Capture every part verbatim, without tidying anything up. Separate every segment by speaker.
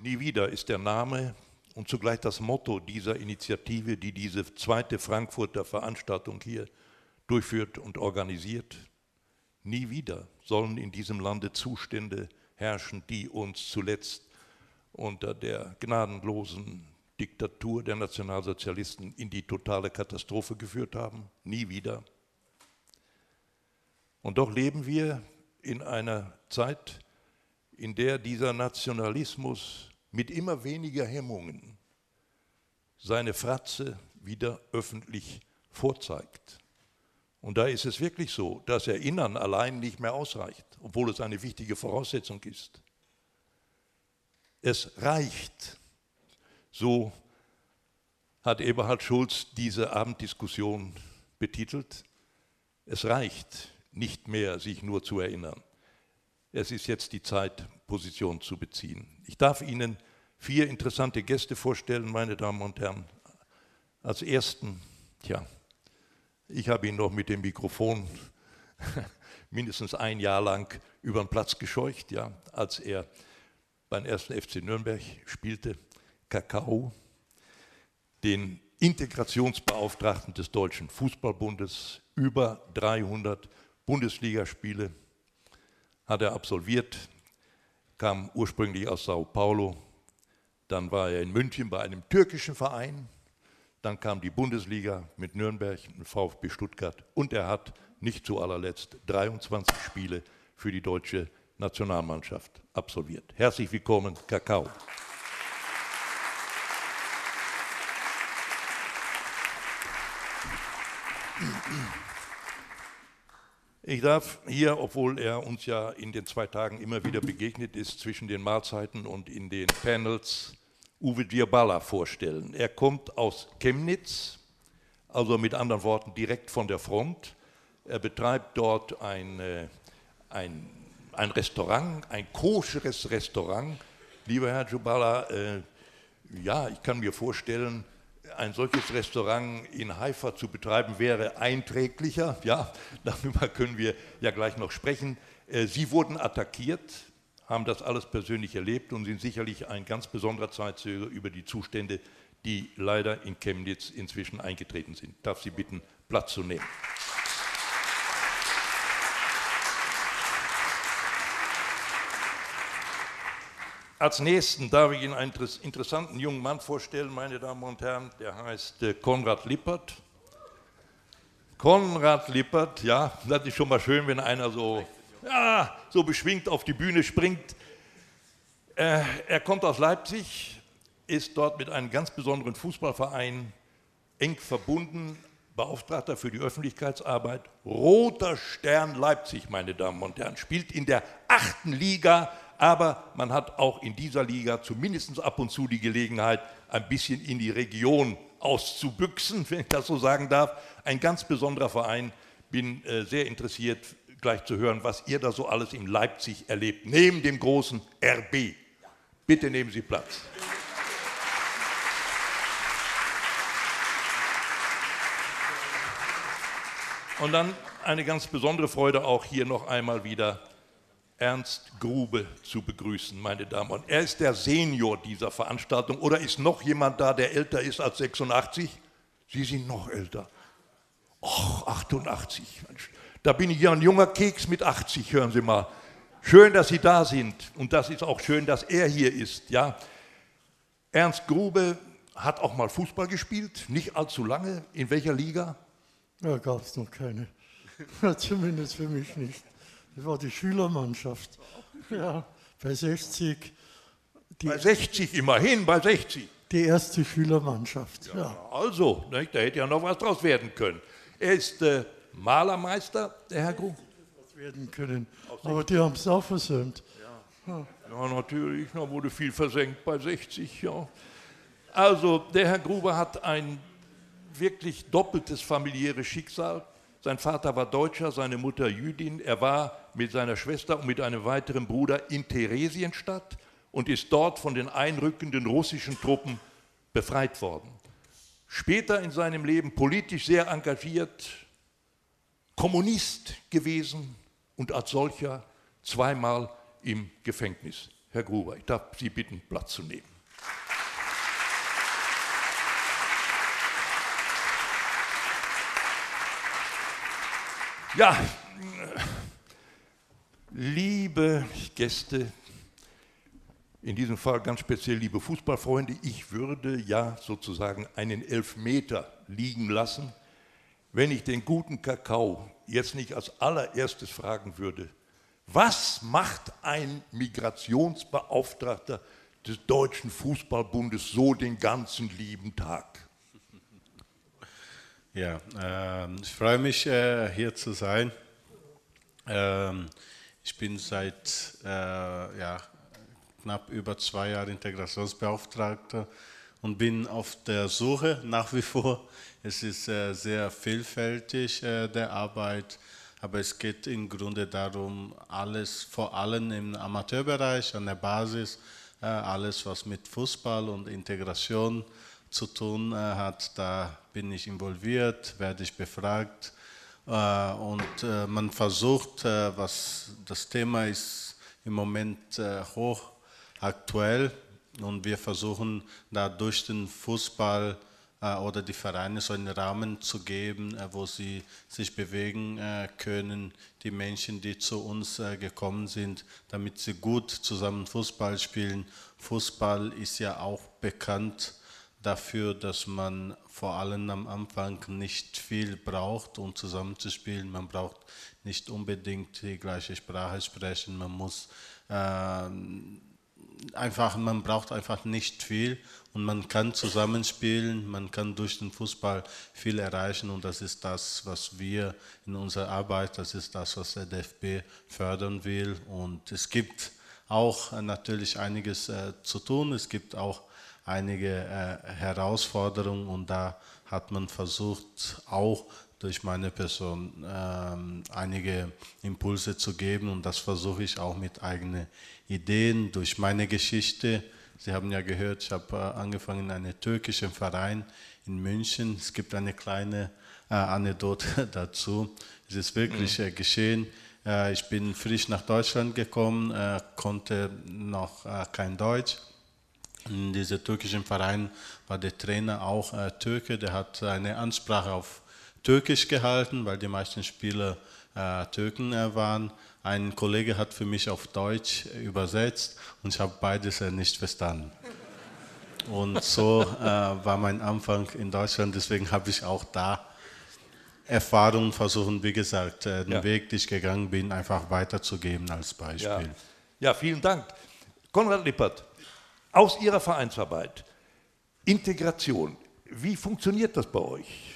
Speaker 1: Nie wieder ist der Name und zugleich das Motto dieser Initiative, die diese zweite Frankfurter Veranstaltung hier durchführt und organisiert. Nie wieder sollen in diesem Lande Zustände herrschen, die uns zuletzt unter der gnadenlosen Diktatur der Nationalsozialisten in die totale Katastrophe geführt haben. Nie wieder. Und doch leben wir in einer Zeit, in der dieser Nationalismus mit immer weniger Hemmungen seine Fratze wieder öffentlich vorzeigt. Und da ist es wirklich so, dass Erinnern allein nicht mehr ausreicht, obwohl es eine wichtige Voraussetzung ist. Es reicht, so hat Eberhard Schulz diese Abenddiskussion betitelt, es reicht nicht mehr, sich nur zu erinnern. Es ist jetzt die Zeit, Position zu beziehen. Ich darf Ihnen vier interessante Gäste vorstellen, meine Damen und Herren. Als ersten, tja, ich habe ihn noch mit dem Mikrofon mindestens ein Jahr lang über den Platz gescheucht, ja, als er beim ersten F C Nürnberg spielte, Kakao, den Integrationsbeauftragten des Deutschen Fußballbundes, über dreihundert Bundesligaspiele hat er absolviert, kam ursprünglich aus Sao Paulo, dann war er in München bei einem türkischen Verein, dann kam die Bundesliga mit Nürnberg und VfB Stuttgart und er hat nicht zu allerletzt dreiundzwanzig Spiele für die deutsche Nationalmannschaft absolviert. Herzlich willkommen, Kakao. Ich darf hier, obwohl er uns ja in den zwei Tagen immer wieder begegnet ist, zwischen den Mahlzeiten und in den Panels, Uwe Djirbala vorstellen. Er kommt aus Chemnitz, also mit anderen Worten direkt von der Front. Er betreibt dort ein, ein, ein Restaurant, ein koscheres Restaurant. Lieber Herr Djirbala, äh, ja, ich kann mir vorstellen, ein solches Restaurant in Haifa zu betreiben wäre einträglicher. Ja, darüber können wir ja gleich noch sprechen. Sie wurden attackiert, haben das alles persönlich erlebt und sind sicherlich ein ganz besonderer Zeitzeuge über die Zustände, die leider in Chemnitz inzwischen eingetreten sind. Ich darf Sie bitten, Platz zu nehmen. Als Nächsten darf ich Ihnen einen interessanten jungen Mann vorstellen, meine Damen und Herren, der heißt äh, Konrad Lippert. Konrad Lippert, ja, das ist schon mal schön, wenn einer so, ja, so beschwingt auf die Bühne springt. Äh, er kommt aus Leipzig, ist dort mit einem ganz besonderen Fußballverein eng verbunden, Beauftragter für die Öffentlichkeitsarbeit. Roter Stern Leipzig, meine Damen und Herren, spielt in der achten Liga. Aber man hat auch in dieser Liga zumindest ab und zu die Gelegenheit, ein bisschen in die Region auszubüchsen, wenn ich das so sagen darf. Ein ganz besonderer Verein. Bin äh, sehr interessiert, gleich zu hören, was ihr da so alles in Leipzig erlebt, neben dem großen R B. Bitte nehmen Sie Platz. Und dann eine ganz besondere Freude auch hier noch einmal wieder Ernst Grube zu begrüßen, meine Damen und Herren. Er ist der Senior dieser Veranstaltung. Oder ist noch jemand da, der älter ist als sechsundachtzig? Sie sind noch älter. Och, achtundachtzig. Mensch. Da bin ich ja ein junger Keks mit achtzig, hören Sie mal. Schön, dass Sie da sind. Und das ist auch schön, dass er hier ist. Ja. Ernst Grube hat auch mal Fußball gespielt, nicht allzu lange. In welcher Liga?
Speaker 2: Ja, gab es noch keine. Zumindest für mich nicht. Das war die Schülermannschaft. Ja, bei sechzig. Die,
Speaker 1: bei sechzig immerhin, bei sechzig.
Speaker 2: Die erste Schülermannschaft.
Speaker 1: Ja,
Speaker 2: ja.
Speaker 1: Also, ne, da hätte ja noch was draus werden können. Er ist äh, Malermeister, der Herr Grube.
Speaker 2: Was werden können. Aber die haben es auch versäumt.
Speaker 1: Ja, ja natürlich, da wurde viel versenkt bei sechzig. Ja. Also, der Herr Grube hat ein wirklich doppeltes familiäres Schicksal. Sein Vater war Deutscher, seine Mutter Jüdin. Er war mit seiner Schwester und mit einem weiteren Bruder in Theresienstadt und ist dort von den einrückenden russischen Truppen befreit worden. Später in seinem Leben politisch sehr engagiert, Kommunist gewesen und als solcher zweimal im Gefängnis Herr Gruber, ich darf Sie bitten, Platz zu nehmen. Ja, liebe Gäste, in diesem Fall ganz speziell liebe Fußballfreunde, ich würde ja sozusagen einen Elfmeter liegen lassen, wenn ich den guten Kakao jetzt nicht als allererstes fragen würde, was macht ein Migrationsbeauftragter des Deutschen Fußballbundes so den ganzen lieben Tag?
Speaker 3: Ja, äh, ich freue mich, äh, hier zu sein. Ähm, ich bin seit äh, ja, knapp über zwei Jahren Integrationsbeauftragter und bin auf der Suche nach wie vor. Es ist äh, sehr vielfältig, äh, der Arbeit, aber es geht im Grunde darum, alles, vor allem im Amateurbereich, an der Basis, äh, alles, was mit Fußball und Integration zu tun äh, hat, da bin ich involviert, werde ich befragt äh, und äh, man versucht, äh, was das Thema ist im Moment äh, hoch aktuell und wir versuchen da durch den Fußball äh, oder die Vereine so einen Rahmen zu geben, äh, wo sie sich bewegen äh, können, die Menschen, die zu uns äh, gekommen sind, damit sie gut zusammen Fußball spielen. Fußball ist ja auch bekannt dafür, dass man vor allem am Anfang nicht viel braucht, um zusammenzuspielen. Man braucht nicht unbedingt die gleiche Sprache sprechen, man muss äh, einfach, man braucht einfach nicht viel und man kann zusammenspielen, man kann durch den Fußball viel erreichen und das ist das, was wir in unserer Arbeit, das ist das, was der D F B fördern will und es gibt auch äh, natürlich einiges äh, zu tun, es gibt auch einige äh, Herausforderungen und da hat man versucht, auch durch meine Person ähm, einige Impulse zu geben und das versuche ich auch mit eigenen Ideen, durch meine Geschichte. Sie haben ja gehört, ich habe äh, angefangen in einem türkischen Verein in München. Es gibt eine kleine äh, Anekdote dazu. Es ist wirklich äh, geschehen. Äh, ich bin frisch nach Deutschland gekommen, äh, konnte noch äh, kein Deutsch. In diesem türkischen Verein war der Trainer auch äh, Türke, der hat eine Ansprache auf Türkisch gehalten, weil die meisten Spieler äh, Türken äh, waren. Ein Kollege hat für mich auf Deutsch äh, übersetzt und ich habe beides äh, nicht verstanden. Und so äh, war mein Anfang in Deutschland, deswegen habe ich auch da Erfahrungen versucht, wie gesagt, äh, den
Speaker 1: ja.
Speaker 3: Weg, den ich gegangen bin, einfach weiterzugeben als Beispiel.
Speaker 1: Ja, ja vielen Dank. Konrad Lippert. Aus Ihrer Vereinsarbeit, Integration, wie funktioniert das bei euch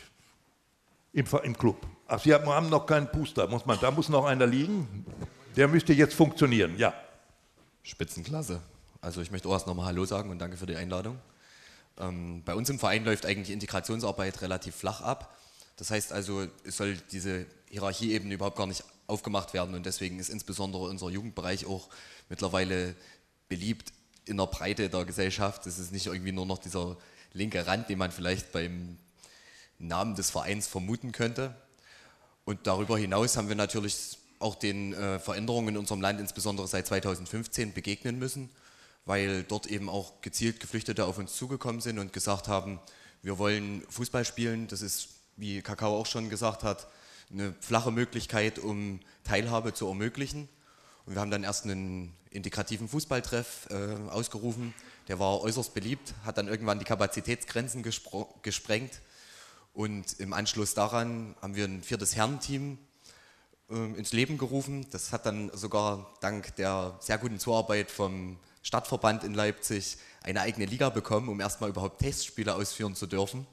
Speaker 1: im, im Club? Ach, Sie haben noch keinen Puster, muss man, da muss noch einer liegen, der müsste jetzt funktionieren, ja.
Speaker 4: Spitzenklasse. Also ich möchte auch erst nochmal Hallo sagen und danke für die Einladung. Ähm, bei uns im Verein läuft eigentlich Integrationsarbeit relativ flach ab. Das heißt also, es soll diese Hierarchieebene überhaupt gar nicht aufgemacht werden und deswegen ist insbesondere unser Jugendbereich auch mittlerweile beliebt in der Breite der Gesellschaft. Es ist nicht irgendwie nur noch dieser linke Rand, den man vielleicht beim Namen des Vereins vermuten könnte. Und darüber hinaus haben wir natürlich auch den äh, Veränderungen in unserem Land, insbesondere seit zweitausendfünfzehn, begegnen müssen, weil dort eben auch gezielt Geflüchtete auf uns zugekommen sind und gesagt haben, wir wollen Fußball spielen. Das ist, wie Kakao auch schon gesagt hat, eine flache Möglichkeit, um Teilhabe zu ermöglichen. Und wir haben dann erst einen integrativen Fußballtreff äh, ausgerufen. Der war äußerst beliebt, hat dann irgendwann die Kapazitätsgrenzen gesprengt. Und im Anschluss daran haben wir ein viertes Herrenteam äh, ins Leben gerufen. Das hat dann sogar dank der sehr guten Zuarbeit vom Stadtverband in Leipzig eine eigene Liga bekommen, um erstmal überhaupt Testspiele ausführen zu dürfen,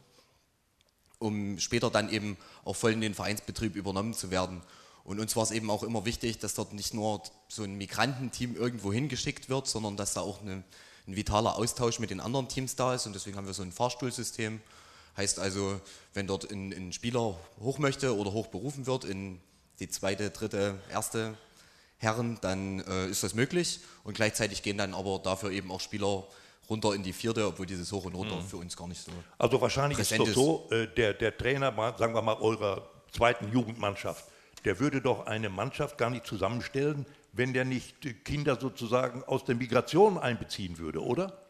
Speaker 4: um später dann eben auch voll in den Vereinsbetrieb übernommen zu werden. Und uns war es eben auch immer wichtig, dass dort nicht nur so ein Migrantenteam irgendwo hingeschickt wird, sondern dass da auch eine, ein vitaler Austausch mit den anderen Teams da ist. Und deswegen haben wir so ein Fahrstuhlsystem. Heißt also, wenn dort ein, ein Spieler hoch möchte oder hoch berufen wird in die zweite, dritte, erste Herren, dann äh, ist das möglich. Und gleichzeitig gehen dann aber dafür eben auch Spieler runter in die vierte, obwohl dieses Hoch und Runter mhm. für uns gar nicht so
Speaker 1: Also wahrscheinlich ist es
Speaker 4: so,
Speaker 1: so, äh, der, der Trainer, sagen wir mal, eurer zweiten Jugendmannschaft, der würde doch eine Mannschaft gar nicht zusammenstellen, wenn der nicht Kinder sozusagen aus der Migration einbeziehen würde, oder?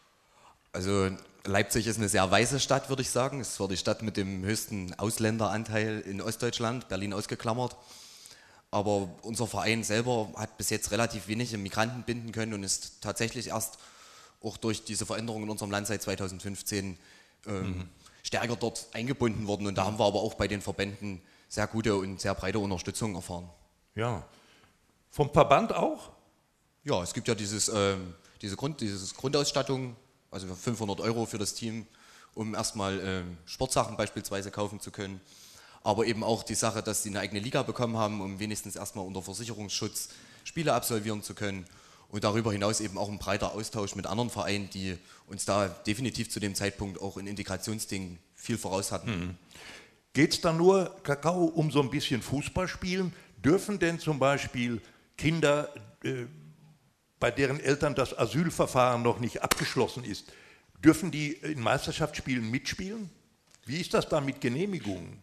Speaker 4: Also Leipzig ist eine sehr weiße Stadt, würde ich sagen. Es war die Stadt mit dem höchsten Ausländeranteil in Ostdeutschland, Berlin ausgeklammert. Aber unser Verein selber hat bis jetzt relativ wenige Migranten binden können und ist tatsächlich erst auch durch diese Veränderung in unserem Land seit zweitausendfünfzehn ähm, mhm. stärker dort eingebunden worden. Und da haben wir aber auch bei den Verbänden sehr gute und sehr breite Unterstützung erfahren.
Speaker 1: Ja. Vom Verband auch?
Speaker 4: Ja, es gibt ja dieses, ähm, diese Grund, dieses Grundausstattung, also fünfhundert Euro für das Team, um erstmal ähm, Sportsachen beispielsweise kaufen zu können. Aber eben auch die Sache, dass sie eine eigene Liga bekommen haben, um wenigstens erstmal unter Versicherungsschutz Spiele absolvieren zu können. Und darüber hinaus eben auch ein breiter Austausch mit anderen Vereinen, die uns da definitiv zu dem Zeitpunkt auch in Integrationsdingen viel voraus hatten.
Speaker 1: Mhm. Geht es dann nur, Kakao, um so ein bisschen Fußball spielen? Dürfen denn zum Beispiel Kinder, äh, bei deren Eltern das Asylverfahren noch nicht abgeschlossen ist, dürfen die in Meisterschaftsspielen mitspielen? Wie ist das da mit Genehmigungen?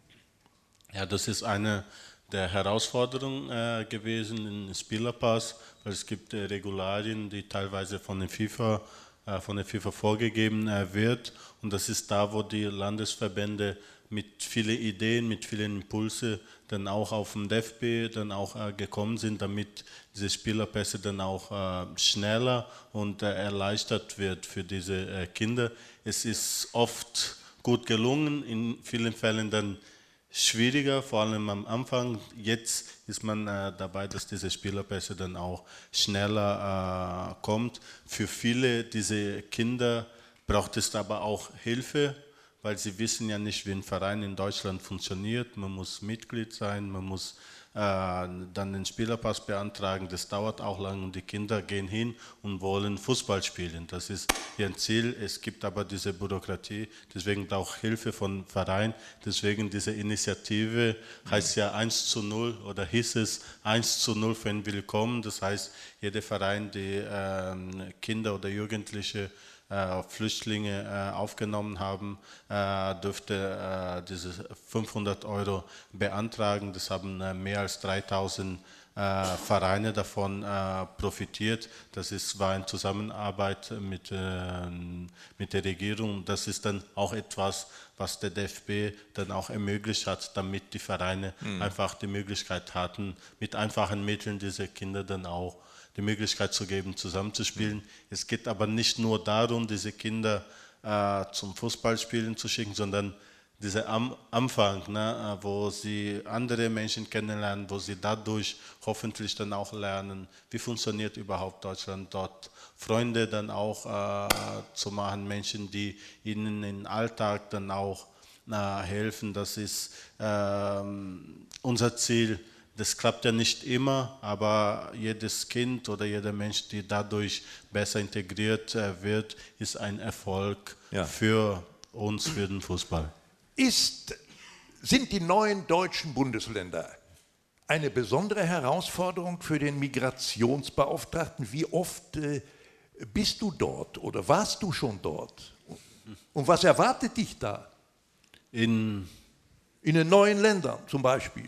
Speaker 3: Ja, das ist eine der Herausforderungen äh, gewesen im Spielerpass, weil es gibt äh, Regularien, die teilweise von der FIFA, äh, von der FIFA vorgegeben äh, wird, und das ist da, wo die Landesverbände mit vielen Ideen, mit vielen Impulsen dann auch auf dem D F B dann auch äh, gekommen sind, damit diese Spielerpässe dann auch äh, schneller und äh, erleichtert wird für diese äh, Kinder. Es ist oft gut gelungen, in vielen Fällen dann schwieriger, vor allem am Anfang. Jetzt ist man äh, dabei, dass diese Spielerpässe dann auch schneller äh, kommt. Für viele dieser Kinder braucht es aber auch Hilfe, weil sie wissen ja nicht, wie ein Verein in Deutschland funktioniert. Man muss Mitglied sein, man muss äh, dann den Spielerpass beantragen. Das dauert auch lang und die Kinder gehen hin und wollen Fußball spielen. Das ist ihr Ziel. Es gibt aber diese Bürokratie, deswegen braucht Hilfe von Verein. Deswegen diese Initiative heißt ja eins zu null oder hieß es eins zu null für ein Willkommen. Das heißt, jeder Verein, die äh, Kinder oder Jugendliche Flüchtlinge äh, aufgenommen haben, äh, dürfte äh, diese fünfhundert Euro beantragen. Das haben äh, mehr als dreitausend äh, Vereine davon äh, profitiert. Das ist, war in Zusammenarbeit mit, äh, mit der Regierung. Das ist dann auch etwas, was der D F B dann auch ermöglicht hat, damit die Vereine mhm. einfach die Möglichkeit hatten, mit einfachen Mitteln diese Kinder dann auch die Möglichkeit zu geben, zusammenzuspielen. Mhm. Es geht aber nicht nur darum, diese Kinder äh, zum Fußballspielen zu schicken, sondern dieser Am Anfang, ne, wo sie andere Menschen kennenlernen, wo sie dadurch hoffentlich dann auch lernen, wie funktioniert überhaupt Deutschland dort, Freunde dann auch äh, zu machen, Menschen, die ihnen im Alltag dann auch äh, helfen. Das ist äh, unser Ziel. Das klappt ja nicht immer, aber jedes Kind oder jeder Mensch, der dadurch besser integriert wird, ist ein Erfolg ja. für uns, für den Fußball.
Speaker 1: Ist, sind die neuen deutschen Bundesländer eine besondere Herausforderung für den Migrationsbeauftragten? Wie oft äh, bist du dort oder warst du schon dort? Und was erwartet dich da?
Speaker 3: In,
Speaker 1: In den neuen Ländern zum Beispiel.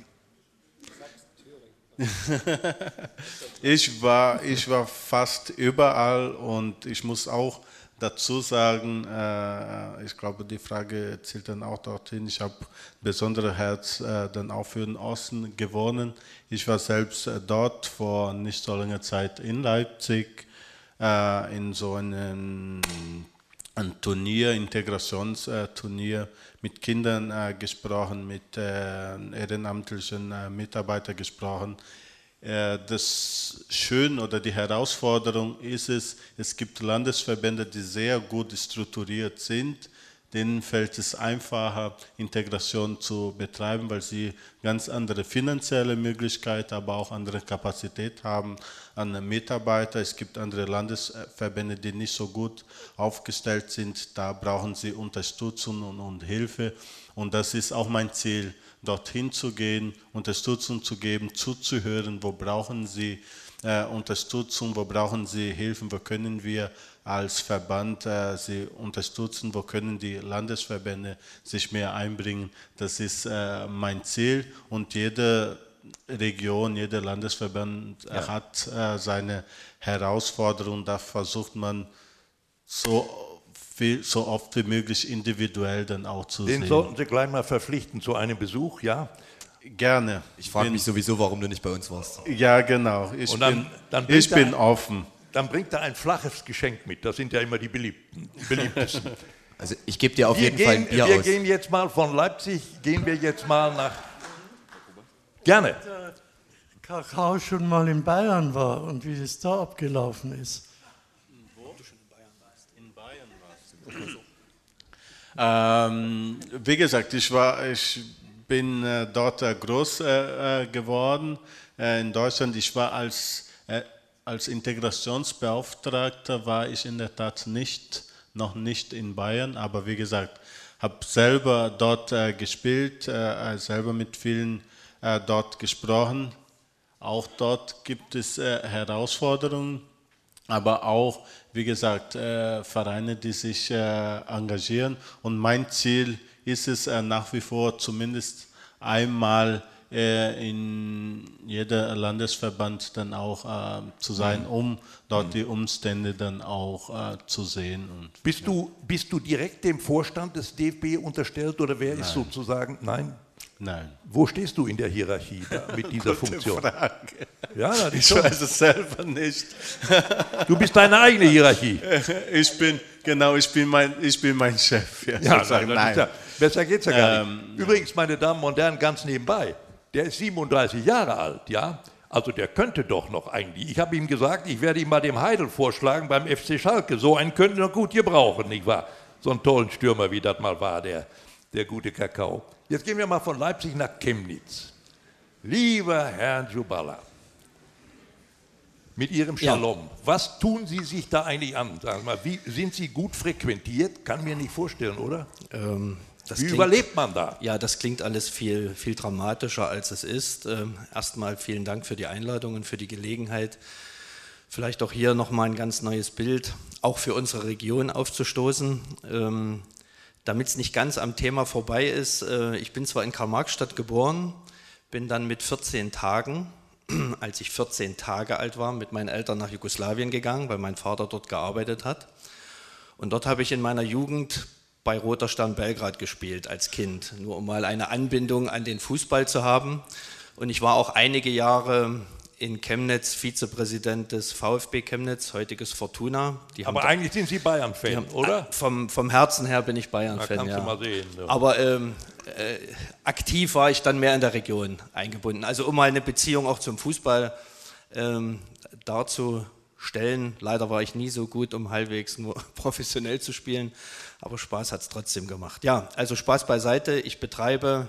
Speaker 3: ich, war, ich war fast überall und ich muss auch dazu sagen, äh, ich glaube, die Frage zielt dann auch dorthin, ich habe besonderes Herz äh, dann auch für den Osten gewonnen. Ich war selbst äh, dort vor nicht so langer Zeit in Leipzig äh, in so einem ein Turnier, Integrationsturnier, mit Kindern äh, gesprochen, mit äh, ehrenamtlichen äh, Mitarbeitern gesprochen. Äh, das Schöne oder die Herausforderung ist es, es gibt Landesverbände, die sehr gut strukturiert sind, denen fällt es einfacher, Integration zu betreiben, weil sie ganz andere finanzielle Möglichkeiten, aber auch andere Kapazität haben an Mitarbeiter. Es gibt andere Landesverbände, die nicht so gut aufgestellt sind. Da brauchen sie Unterstützung und, und Hilfe. Und das ist auch mein Ziel, dorthin zu gehen, Unterstützung zu geben, zuzuhören, wo brauchen sie äh, Unterstützung, wo brauchen sie Hilfen, wo können wir als Verband äh, sie unterstützen, wo können die Landesverbände sich mehr einbringen. Das ist äh, mein Ziel und jeder Region, jeder Landesverband
Speaker 4: Ja.
Speaker 3: hat äh, seine Herausforderungen. Da versucht man so, viel, so oft wie möglich individuell dann auch zu
Speaker 1: Den
Speaker 3: sehen.
Speaker 1: sollten Sie gleich mal verpflichten zu einem Besuch, ja?
Speaker 3: Gerne.
Speaker 4: Ich frage
Speaker 3: Bin-
Speaker 4: mich sowieso, warum du nicht bei uns warst.
Speaker 3: Ja, genau. Ich
Speaker 1: Und dann-
Speaker 3: bin,
Speaker 1: dann
Speaker 3: ich
Speaker 1: bringt er-
Speaker 3: bin offen.
Speaker 1: Dann bringt er ein flaches Geschenk mit. Das sind ja immer die beliebten, beliebtesten.
Speaker 4: Also ich gebe dir auf
Speaker 1: Wir,
Speaker 4: jeden Fall ein
Speaker 1: gehen,
Speaker 4: Bier
Speaker 1: wir
Speaker 4: aus.
Speaker 1: gehen jetzt mal von Leipzig, gehen wir jetzt mal nach... Gerne.
Speaker 2: Kakao schon mal in Bayern war und wie es da abgelaufen ist.
Speaker 3: Ähm, wie gesagt, ich, war, ich bin äh, dort äh, groß äh, äh, geworden äh, in Deutschland. Ich war als, äh, als Integrationsbeauftragter, war ich in der Tat nicht, noch nicht in Bayern, aber wie gesagt, habe selber dort äh, gespielt, äh, selber mit vielen äh, dort gesprochen. Auch dort gibt es äh, Herausforderungen, aber auch, wie gesagt, äh, Vereine, die sich äh, engagieren. Und mein Ziel ist es äh, nach wie vor zumindest einmal äh, in jeder Landesverband dann auch äh, zu sein, um dort die Umstände dann auch äh, zu sehen. Und
Speaker 1: Bist du, bist du direkt dem Vorstand des D F B unterstellt oder wer ist sozusagen... Nein?
Speaker 3: nein.
Speaker 1: Wo stehst du in der Hierarchie da, mit dieser Funktion?
Speaker 3: Frage.
Speaker 1: Ja, das ist
Speaker 3: Ich
Speaker 1: schon,
Speaker 3: weiß es selber nicht.
Speaker 1: du bist deine eigene Hierarchie.
Speaker 3: Ich bin, genau, ich bin mein, ich bin mein Chef. Ja,
Speaker 1: Ja,
Speaker 3: sozusagen.
Speaker 1: nein, das ist ja, besser geht's ja gar
Speaker 3: Ähm,
Speaker 1: nicht. Übrigens, meine Damen und Herren, ganz nebenbei, der ist siebenunddreißig Jahre alt, ja? Also der könnte doch noch eigentlich. Ich habe ihm gesagt, ich werde ihm mal dem Heidel vorschlagen beim F C Schalke. So einen könnten wir gut gebrauchen, nicht wahr? So einen tollen Stürmer, wie das mal war, der, der gute Kakao. Jetzt gehen wir mal von Leipzig nach Chemnitz. Lieber Herr Djuballa, mit Ihrem
Speaker 5: Ja.
Speaker 1: Shalom, was tun Sie sich da eigentlich an? Sagen Sie mal, wie, sind Sie gut frequentiert? Kann mir nicht vorstellen, oder?
Speaker 5: Ähm, das
Speaker 1: Wie
Speaker 5: klingt-
Speaker 1: überlebt man da?
Speaker 5: Ja, das klingt alles viel, viel dramatischer, als es ist. Ähm, erstmal vielen Dank für die Einladung und für die Gelegenheit, vielleicht auch hier nochmal ein ganz neues Bild, auch für unsere Region aufzustoßen. Ähm, Damit es nicht ganz am Thema vorbei ist, äh, ich bin zwar in Karl-Marx-Stadt geboren, bin dann mit vierzehn Tagen, als ich vierzehn Tage alt war, mit meinen Eltern nach Jugoslawien gegangen, weil mein Vater dort gearbeitet hat. Und dort habe ich in meiner Jugend bei Roter Stern Belgrad gespielt als Kind, nur um mal eine Anbindung an den Fußball zu haben. Und ich war auch einige Jahre in Chemnitz Vizepräsident des VfB Chemnitz, heutiges Fortuna. Die haben
Speaker 1: Aber
Speaker 5: da-
Speaker 1: eigentlich sind Sie Bayern-Fan,
Speaker 5: die haben-
Speaker 1: oder?
Speaker 5: Vom, vom Herzen her bin ich
Speaker 1: Da
Speaker 5: Bayern-Fan,
Speaker 1: kannst
Speaker 5: ja.
Speaker 1: du mal sehen. Ja.
Speaker 5: Aber ähm, äh, aktiv war ich dann mehr in der Region eingebunden. Also um mal eine Beziehung auch zum Fußball ähm, darzustellen. Leider war ich nie so gut, um halbwegs nur professionell zu spielen, aber Spaß hat es trotzdem gemacht. Ja, also Spaß beiseite. Ich betreibe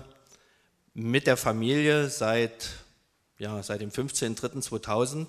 Speaker 5: mit der Familie seit, ja, seit dem fünfzehnten dritten zweitausend,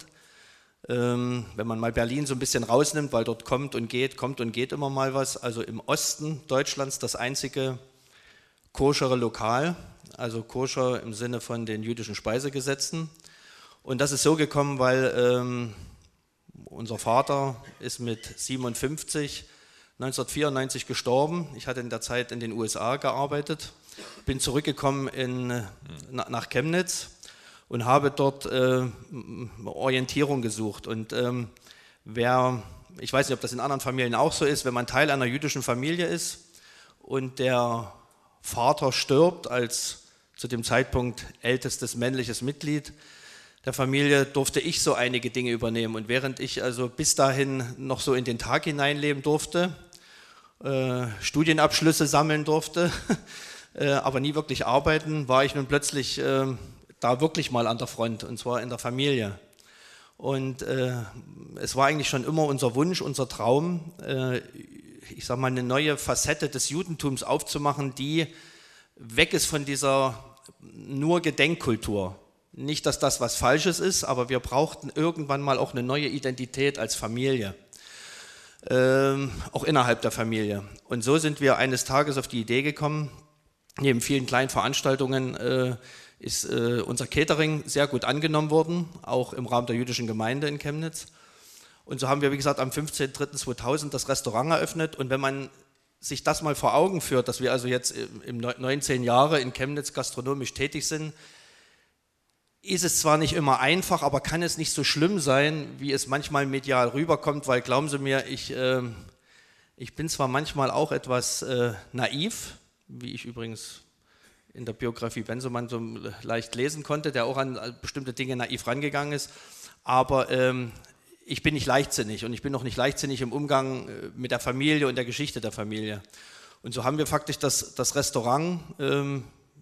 Speaker 5: ähm, wenn man mal Berlin so ein bisschen rausnimmt, weil dort kommt und geht, kommt und geht immer mal was. Also im Osten Deutschlands das einzige koschere Lokal, also koscher im Sinne von den jüdischen Speisegesetzen. Und das ist so gekommen, weil ähm, unser Vater ist mit siebenundfünfzig neunzehnhundertvierundneunzig gestorben. Ich hatte in der Zeit in den U S A gearbeitet, bin zurückgekommen in, na, nach Chemnitz und habe dort äh, Orientierung gesucht. Und ähm, wer, ich weiß nicht, ob das in anderen Familien auch so ist, wenn man Teil einer jüdischen Familie ist und der Vater stirbt als zu dem Zeitpunkt ältestes männliches Mitglied der Familie, durfte ich so einige Dinge übernehmen. Und während ich also bis dahin noch so in den Tag hineinleben durfte, äh, Studienabschlüsse sammeln durfte, äh, aber nie wirklich arbeiten, war ich nun plötzlich äh, da wirklich mal an der Front, und zwar in der Familie. Und äh, es war eigentlich schon immer unser Wunsch, unser Traum, äh, ich sage mal, eine neue Facette des Judentums aufzumachen, die weg ist von dieser nur Gedenkkultur. Nicht, dass das was Falsches ist, aber wir brauchten irgendwann mal auch eine neue Identität als Familie, ähm, auch innerhalb der Familie. Und so sind wir eines Tages auf die Idee gekommen, neben vielen kleinen Veranstaltungen äh, ist äh, unser Catering sehr gut angenommen worden, auch im Rahmen der jüdischen Gemeinde in Chemnitz. Und so haben wir, wie gesagt, am fünfzehnten dritten zweitausend das Restaurant eröffnet. Und wenn man sich das mal vor Augen führt, dass wir also jetzt im neunzehn Jahre in Chemnitz gastronomisch tätig sind, ist es zwar nicht immer einfach, aber kann es nicht so schlimm sein, wie es manchmal medial rüberkommt, weil glauben Sie mir, ich, äh, ich bin zwar manchmal auch etwas äh, naiv, wie ich übrigens in der Biografie Bensemann so leicht lesen konnte, der auch an bestimmte Dinge naiv rangegangen ist, aber ähm, ich bin nicht leichtsinnig und ich bin auch nicht leichtsinnig im Umgang mit der Familie und der Geschichte der Familie. Und so haben wir faktisch das, das Restaurant ähm,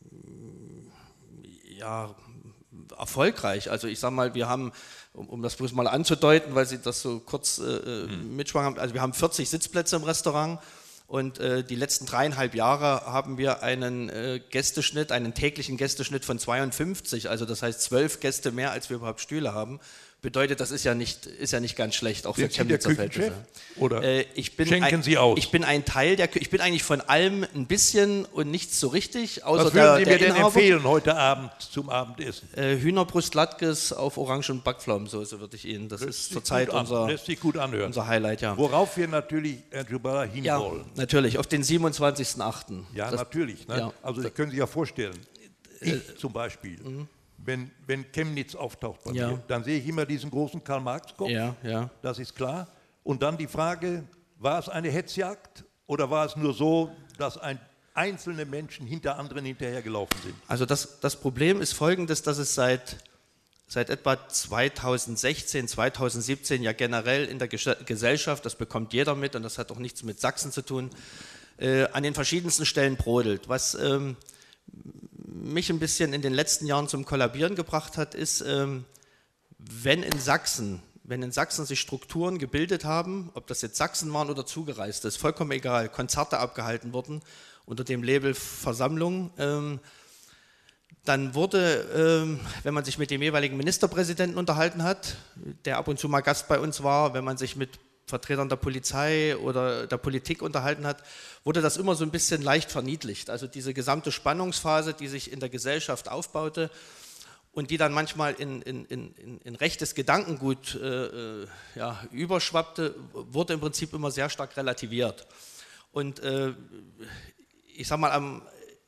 Speaker 5: ja, erfolgreich. Also ich sage mal, wir haben, um, um das bloß mal anzudeuten, weil Sie das so kurz äh, hm. mitschwanger haben, also wir haben vierzig Sitzplätze im Restaurant und äh, die letzten dreieinhalb Jahre haben wir einen äh, Gästeschnitt, einen täglichen Gästeschnitt von zweiundfünfzig, also das heißt zwölf Gäste mehr, als wir überhaupt Stühle haben. Bedeutet, das ist ja nicht, ist ja nicht ganz schlecht, auch für Chemnitzer Verhältnisse.
Speaker 1: Oder
Speaker 5: äh, ich bin
Speaker 1: schenken
Speaker 5: ein,
Speaker 1: Sie aus?
Speaker 5: Ich bin ein Teil der Küche. Ich bin eigentlich von allem ein bisschen und nichts so richtig. Außer
Speaker 1: Was würden
Speaker 5: der,
Speaker 1: Sie
Speaker 5: der
Speaker 1: mir denn
Speaker 5: Inhaber.
Speaker 1: empfehlen heute Abend zum Abendessen?
Speaker 5: Äh, Hühnerbrust Latkes auf Orange- und Backpflaumensoße würde ich Ihnen. Das
Speaker 1: Lässt
Speaker 5: ist
Speaker 1: sich
Speaker 5: zurzeit
Speaker 1: gut an,
Speaker 5: unser,
Speaker 1: lässt sich gut anhören.
Speaker 5: unser Highlight, ja.
Speaker 1: Worauf wir natürlich, Herr Jubala,
Speaker 5: Ja,
Speaker 1: hinwollen.
Speaker 5: natürlich, auf den siebenundzwanzigsten achten.
Speaker 1: Ja,
Speaker 5: Das-
Speaker 1: natürlich. Ne?
Speaker 5: ja.
Speaker 1: Also Sie können sich ja vorstellen, ich zum Beispiel, wenn, wenn Chemnitz auftaucht bei
Speaker 5: Ja.
Speaker 1: mir, dann sehe ich immer diesen großen Karl-Marx-Kopf,
Speaker 5: Ja, ja.
Speaker 1: das ist klar. Und dann die Frage, war es eine Hetzjagd oder war es nur so, dass ein, einzelne Menschen hinter anderen hinterhergelaufen sind?
Speaker 5: Also das, das Problem ist folgendes, dass es seit, seit etwa zweitausendsechzehn, zweitausendsiebzehn ja generell in der Ges- Gesellschaft, das bekommt jeder mit und das hat auch nichts mit Sachsen zu tun, äh, an den verschiedensten Stellen brodelt. Was ähm, mich ein bisschen in den letzten Jahren zum Kollabieren gebracht hat, ist, ähm, wenn in Sachsen, wenn in Sachsen sich Strukturen gebildet haben, ob das jetzt Sachsen waren oder Zugereiste, ist vollkommen egal, Konzerte abgehalten wurden unter dem Label Versammlung, ähm, dann wurde, ähm, wenn man sich mit dem jeweiligen Ministerpräsidenten unterhalten hat, der ab und zu mal Gast bei uns war, wenn man sich mit Vertretern der Polizei oder der Politik unterhalten hat, wurde das immer so ein bisschen leicht verniedlicht. Also diese gesamte Spannungsphase, die sich in der Gesellschaft aufbaute und die dann manchmal in, in, in, in rechtes Gedankengut äh, ja, überschwappte, wurde im Prinzip immer sehr stark relativiert. Und äh, ich sag mal, am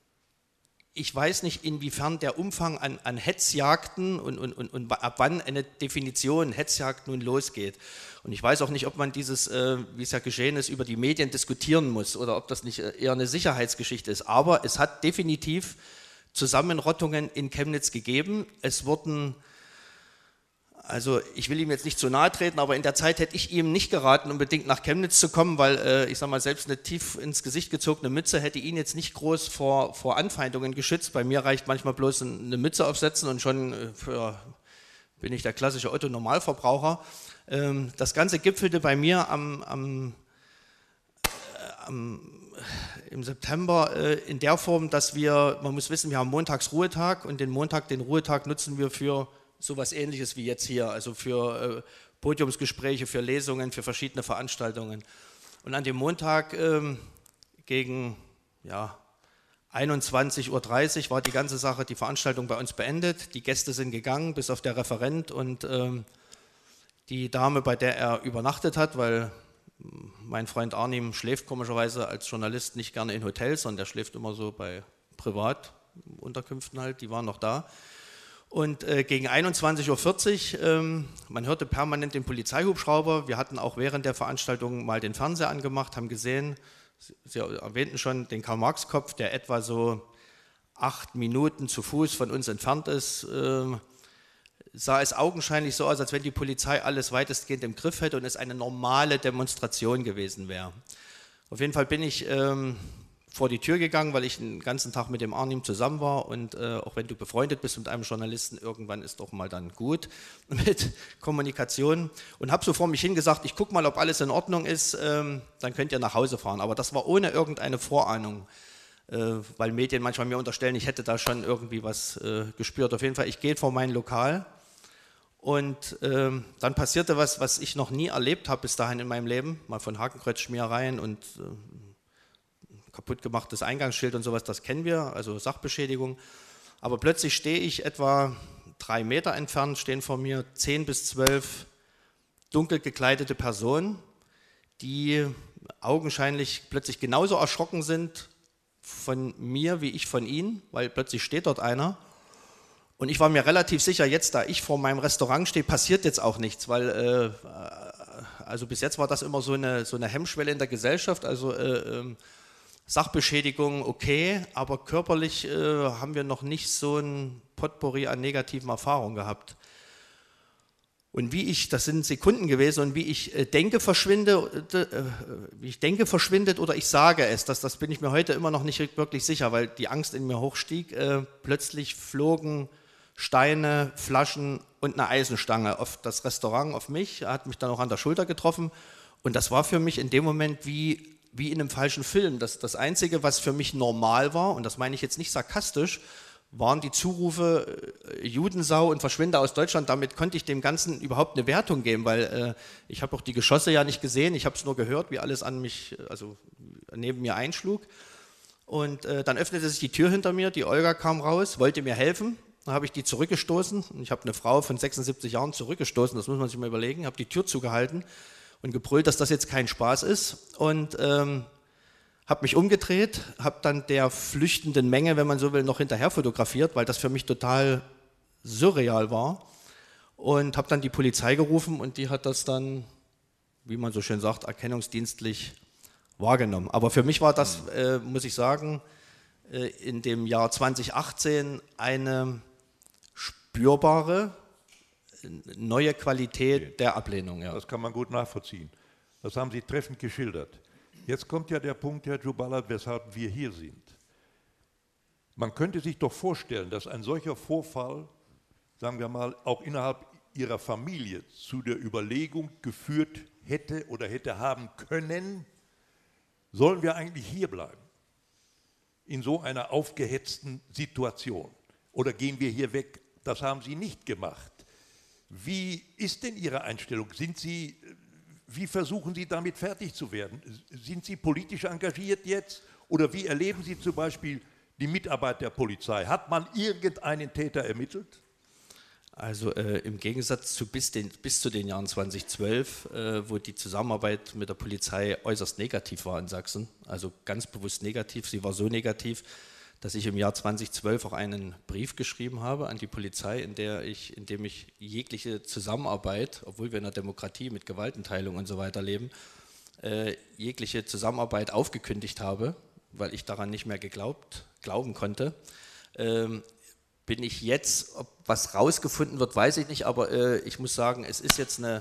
Speaker 5: Ich weiß nicht, inwiefern der Umfang an, an Hetzjagden und, und, und, und ab wann eine Definition Hetzjagd nun losgeht. Und ich weiß auch nicht, ob man dieses, äh, wie es ja geschehen ist, über die Medien diskutieren muss oder ob das nicht eher eine Sicherheitsgeschichte ist. Aber es hat definitiv Zusammenrottungen in Chemnitz gegeben. Es wurden, also ich will ihm jetzt nicht zu nahe treten, aber in der Zeit hätte ich ihm nicht geraten, unbedingt nach Chemnitz zu kommen, weil äh, ich sage mal, selbst eine tief ins Gesicht gezogene Mütze hätte ihn jetzt nicht groß vor, vor Anfeindungen geschützt. Bei mir reicht manchmal bloß eine Mütze aufsetzen und schon äh, für, bin ich der klassische Otto-Normalverbraucher. Ähm, das Ganze gipfelte bei mir am, am, äh, am, im September äh, in der Form, dass wir, man muss wissen, wir haben montags Ruhetag und den Montag, den Ruhetag nutzen wir für sowas Ähnliches wie jetzt hier, also für äh, Podiumsgespräche, für Lesungen, für verschiedene Veranstaltungen. Und an dem Montag ähm, gegen ja, einundzwanzig Uhr dreißig war die ganze Sache, die Veranstaltung bei uns beendet. Die Gäste sind gegangen, bis auf der Referent und ähm, die Dame, bei der er übernachtet hat, weil mein Freund Arnim schläft komischerweise als Journalist nicht gerne in Hotels, sondern der schläft immer so bei Privatunterkünften halt, die waren noch da. Und äh, gegen einundzwanzig Uhr vierzig, ähm, man hörte permanent den Polizeihubschrauber. Wir hatten auch während der Veranstaltung mal den Fernseher angemacht, haben gesehen, Sie, Sie erwähnten schon den Karl-Marx-Kopf, der etwa so acht Minuten zu Fuß von uns entfernt ist. Ähm, sah es augenscheinlich so aus, als wenn die Polizei alles weitestgehend im Griff hätte und es eine normale Demonstration gewesen wäre. Auf jeden Fall bin ich ähm, vor die Tür gegangen, weil ich den ganzen Tag mit dem Arnim zusammen war und äh, auch wenn du befreundet bist mit einem Journalisten, irgendwann ist doch mal dann gut mit Kommunikation und habe so vor mich hingesagt, ich gucke mal, ob alles in Ordnung ist, ähm, dann könnt ihr nach Hause fahren. Aber das war ohne irgendeine Vorahnung, äh, weil Medien manchmal mir unterstellen, ich hätte da schon irgendwie was äh, gespürt. Auf jeden Fall, ich gehe vor mein Lokal und ähm, dann passierte was, was ich noch nie erlebt habe bis dahin in meinem Leben, mal von Hakenkreuzschmierereien und äh, kaputt gemachtes Eingangsschild und sowas, das kennen wir, also Sachbeschädigung. Aber plötzlich stehe ich etwa drei Meter entfernt, stehen vor mir zehn bis zwölf dunkel gekleidete Personen, die augenscheinlich plötzlich genauso erschrocken sind von mir wie ich von ihnen, weil plötzlich steht dort einer Und ich war mir relativ sicher, jetzt da ich vor meinem Restaurant stehe, passiert jetzt auch nichts, weil äh, also bis jetzt war das immer so eine, so eine Hemmschwelle in der Gesellschaft, also äh, äh, Sachbeschädigung okay, aber körperlich äh, haben wir noch nicht so ein Potpourri an negativen Erfahrungen gehabt. Und wie ich, das sind Sekunden gewesen, und wie ich äh, denke, verschwinde, äh, wie ich denke, verschwindet oder ich sage es, das, das bin ich mir heute immer noch nicht wirklich sicher, weil die Angst in mir hochstieg. Äh, plötzlich flogen Steine, Flaschen und eine Eisenstange auf das Restaurant, auf mich, er hat mich dann auch an der Schulter getroffen. Und das war für mich in dem Moment wie, wie in einem falschen Film. Das, das Einzige, was für mich normal war, und das meine ich jetzt nicht sarkastisch, waren die Zurufe äh, Judensau und verschwinde aus Deutschland. Damit konnte ich dem Ganzen überhaupt eine Wertung geben, weil äh, ich habe auch die Geschosse ja nicht gesehen, ich habe es nur gehört, wie alles an mich, also neben mir einschlug. Und äh, dann öffnete sich die Tür hinter mir, die Olga kam raus, wollte mir helfen. Dann habe ich die zurückgestoßen. Ich habe eine Frau von sechsundsiebzig Jahren zurückgestoßen, das muss man sich mal überlegen, habe die Tür zugehalten und gebrüllt, dass das jetzt kein Spaß ist. Und ähm, habe mich umgedreht, habe dann der flüchtenden Menge, wenn man so will, noch hinterher fotografiert, weil das für mich total surreal war. Und habe dann die Polizei gerufen und die hat das dann, wie man so schön sagt, erkennungsdienstlich wahrgenommen. Aber für mich war das, äh, muss ich sagen, äh, in dem Jahr zweitausendachtzehn eine spürbare neue Qualität der Ablehnung. Ja.
Speaker 1: Das kann man gut nachvollziehen. Das haben Sie treffend geschildert. Jetzt kommt ja der Punkt, Herr Jubalat, weshalb wir hier sind. Man könnte sich doch vorstellen, dass ein solcher Vorfall, sagen wir mal, auch innerhalb Ihrer Familie zu der Überlegung geführt hätte oder hätte haben können, sollen wir eigentlich hier bleiben, in so einer aufgehetzten Situation, oder gehen wir hier weg? Das haben Sie nicht gemacht. Wie ist denn Ihre Einstellung? Sind Sie, wie versuchen Sie damit fertig zu werden? Sind Sie politisch engagiert jetzt? Oder wie erleben Sie zum Beispiel die Mitarbeit der Polizei? Hat man irgendeinen Täter ermittelt?
Speaker 5: Also äh, im Gegensatz zu bis, den, bis zu den Jahren zweitausendzwölf, äh, wo die Zusammenarbeit mit der Polizei äußerst negativ war in Sachsen, also ganz bewusst negativ, sie war so negativ, dass ich im Jahr zweitausendzwölf auch einen Brief geschrieben habe an die Polizei, in, der ich, in dem ich jegliche Zusammenarbeit, obwohl wir in einer Demokratie mit Gewaltenteilung und so weiter leben, äh, jegliche Zusammenarbeit aufgekündigt habe, weil ich daran nicht mehr geglaubt, glauben konnte. Ähm, bin ich jetzt, ob was rausgefunden wird, weiß ich nicht, aber äh, ich muss sagen, es ist jetzt eine,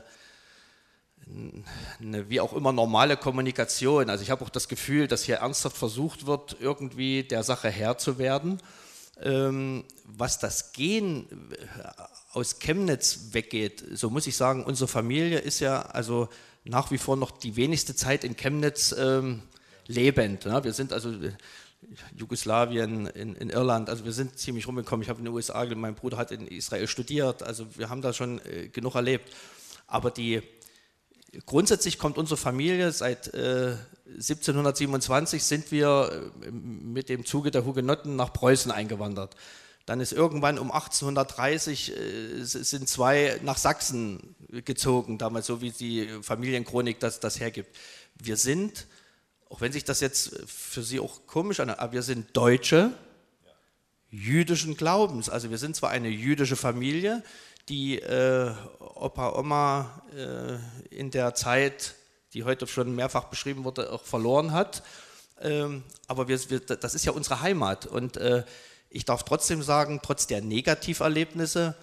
Speaker 5: eine wie auch immer normale Kommunikation. Also ich habe auch das Gefühl, dass hier ernsthaft versucht wird, irgendwie der Sache Herr zu werden. Ähm, was das Gehen aus Chemnitz weggeht, so muss ich sagen, unsere Familie ist ja also nach wie vor noch die wenigste Zeit in Chemnitz ähm, lebend. Ja? Wir sind also Jugoslawien, in, in Irland, also wir sind ziemlich rumgekommen. Ich habe in den U S A, mein Bruder hat in Israel studiert, also wir haben da schon äh, genug erlebt. Aber die, grundsätzlich kommt unsere Familie, seit äh, siebzehnhundertsiebenundzwanzig sind wir äh, mit dem Zuge der Hugenotten nach Preußen eingewandert. Dann ist irgendwann um achtzehnhundertdreißig äh, sind zwei nach Sachsen gezogen, damals so wie die Familienchronik das, das hergibt. Wir sind, auch wenn sich das jetzt für Sie auch komisch anhört, aber wir sind Deutsche jüdischen Glaubens. Also wir sind zwar eine jüdische Familie, die äh, Opa, Oma äh, in der Zeit, die heute schon mehrfach beschrieben wurde, auch verloren hat, ähm, aber wir, wir, das ist ja unsere Heimat. Und äh, ich darf trotzdem sagen, trotz der Negativerlebnisse,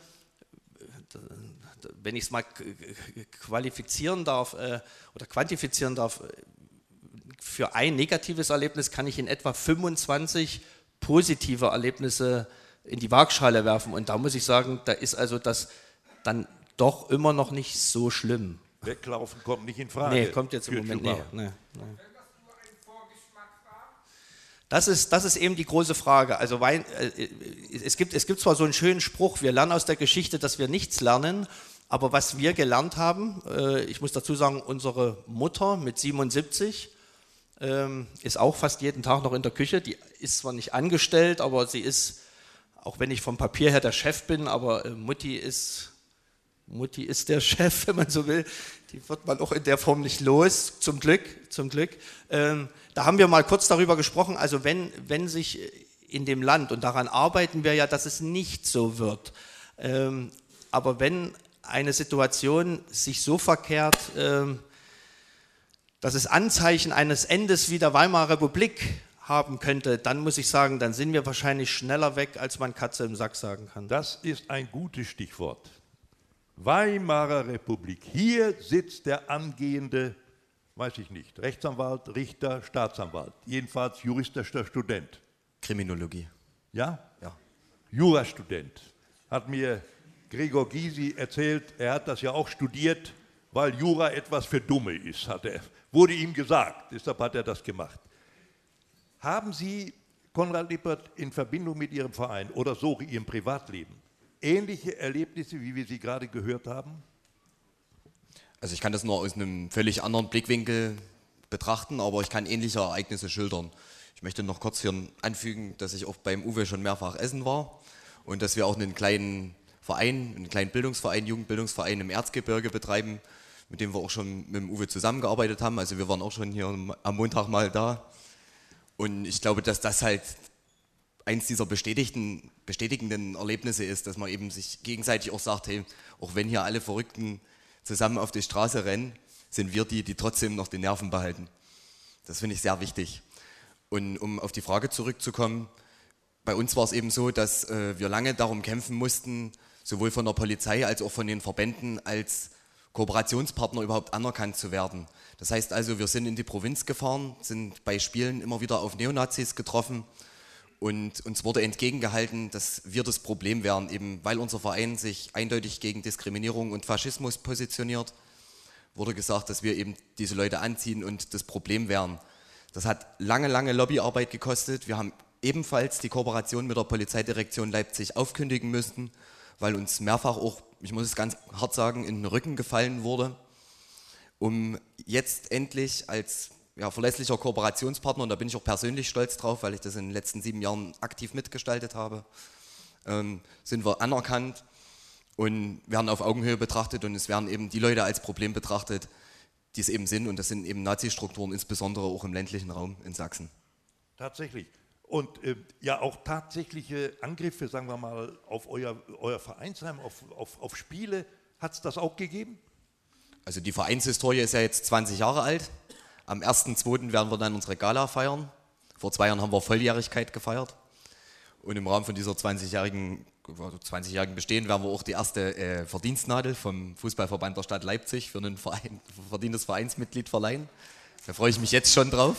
Speaker 5: wenn ich es mal qualifizieren darf äh, oder quantifizieren darf, für ein negatives Erlebnis kann ich in etwa fünfundzwanzig positive Erlebnisse in die Waagschale werfen. Und da muss ich sagen, da ist also das dann doch immer noch nicht so schlimm.
Speaker 1: Weglaufen kommt nicht in Frage.
Speaker 5: Nee, kommt jetzt im Moment nicht. Nee, nee. Das ist, das ist eben die große Frage. Also Wein, äh, es, gibt, es gibt zwar so einen schönen Spruch, wir lernen aus der Geschichte, dass wir nichts lernen, aber was wir gelernt haben, äh, ich muss dazu sagen, unsere Mutter mit siebenundsiebzig, ist auch fast jeden Tag noch in der Küche. Die ist zwar nicht angestellt, aber sie ist, auch wenn ich vom Papier her der Chef bin, aber Mutti ist, Mutti ist der Chef, wenn man so will. Die wird man auch in der Form nicht los, zum Glück. Zum Glück. Ähm, da haben wir mal kurz darüber gesprochen, also wenn, wenn sich in dem Land. Und daran arbeiten wir ja, dass es nicht so wird. Ähm, aber wenn eine Situation sich so verkehrt, ähm, dass es Anzeichen eines Endes wie der Weimarer Republik haben könnte, dann muss ich sagen, dann sind wir wahrscheinlich schneller weg, als man Katze im Sack sagen kann.
Speaker 1: Das ist ein gutes Stichwort. Weimarer Republik. Hier sitzt der angehende, weiß ich nicht, Rechtsanwalt, Richter, Staatsanwalt, jedenfalls juristischer Student.
Speaker 4: Kriminologie.
Speaker 1: Ja?
Speaker 4: Ja.
Speaker 1: Jurastudent. Hat mir Gregor Gysi erzählt, er hat das ja auch studiert, weil Jura etwas für Dumme ist, hat er, wurde ihm gesagt, deshalb hat er das gemacht. Haben Sie, Konrad Lippert, in Verbindung mit Ihrem Verein oder so Ihrem Privatleben ähnliche Erlebnisse, wie wir sie gerade gehört haben?
Speaker 4: Also ich kann das nur aus einem völlig anderen Blickwinkel betrachten, aber ich kann ähnliche Ereignisse schildern. Ich möchte noch kurz hier anfügen, dass ich auch beim Uwe schon mehrfach essen war und dass wir auch einen kleinen Verein, einen kleinen Bildungsverein, Jugendbildungsverein im Erzgebirge betreiben, mit dem wir auch schon mit dem Uwe zusammengearbeitet haben. Also wir waren auch schon hier am Montag mal da. Und ich glaube, dass das halt eins dieser bestätigten, bestätigenden Erlebnisse ist, dass man eben sich gegenseitig auch sagt, hey, auch wenn hier alle Verrückten zusammen auf die Straße rennen, sind wir die, die trotzdem noch die Nerven behalten. Das finde ich sehr wichtig. Und um auf die Frage zurückzukommen, bei uns war es eben so, dass äh, wir lange darum kämpfen mussten, sowohl von der Polizei als auch von den Verbänden als Kooperationspartner überhaupt anerkannt zu werden. Das heißt also, wir sind in die Provinz gefahren, sind bei Spielen immer wieder auf Neonazis getroffen und uns wurde entgegengehalten, dass wir das Problem wären, eben weil unser Verein sich eindeutig gegen Diskriminierung und Faschismus positioniert, wurde gesagt, dass wir eben diese Leute anziehen und das Problem wären. Das hat lange, lange Lobbyarbeit gekostet. Wir haben ebenfalls die Kooperation mit der Polizeidirektion Leipzig aufkündigen müssen, weil uns mehrfach auch, ich muss es ganz hart sagen, in den Rücken gefallen wurde, um jetzt endlich als ja, verlässlicher Kooperationspartner, und da bin ich auch persönlich stolz drauf, weil ich das in den letzten sieben Jahren aktiv mitgestaltet habe, ähm, sind wir anerkannt und werden auf Augenhöhe betrachtet und es werden eben die Leute als Problem betrachtet, die es eben sind, und das sind eben Nazi-Strukturen, insbesondere auch im ländlichen Raum in Sachsen.
Speaker 1: Tatsächlich. Und äh, ja auch tatsächliche Angriffe, sagen wir mal, auf euer, euer Vereinsheim, auf, auf, auf Spiele, hat es das auch gegeben?
Speaker 4: Also die Vereinshistorie ist ja jetzt zwanzig Jahre alt. Am ersten zweiten werden wir dann unsere Gala feiern. Vor zwei Jahren haben wir Volljährigkeit gefeiert. Und im Rahmen von dieser zwanzigjährigen, zwanzigjährigen Bestehen werden wir auch die erste äh, Verdienstnadel vom Fußballverband der Stadt Leipzig für ein Verein, verdientes Vereinsmitglied verleihen. Da freue ich mich jetzt schon drauf.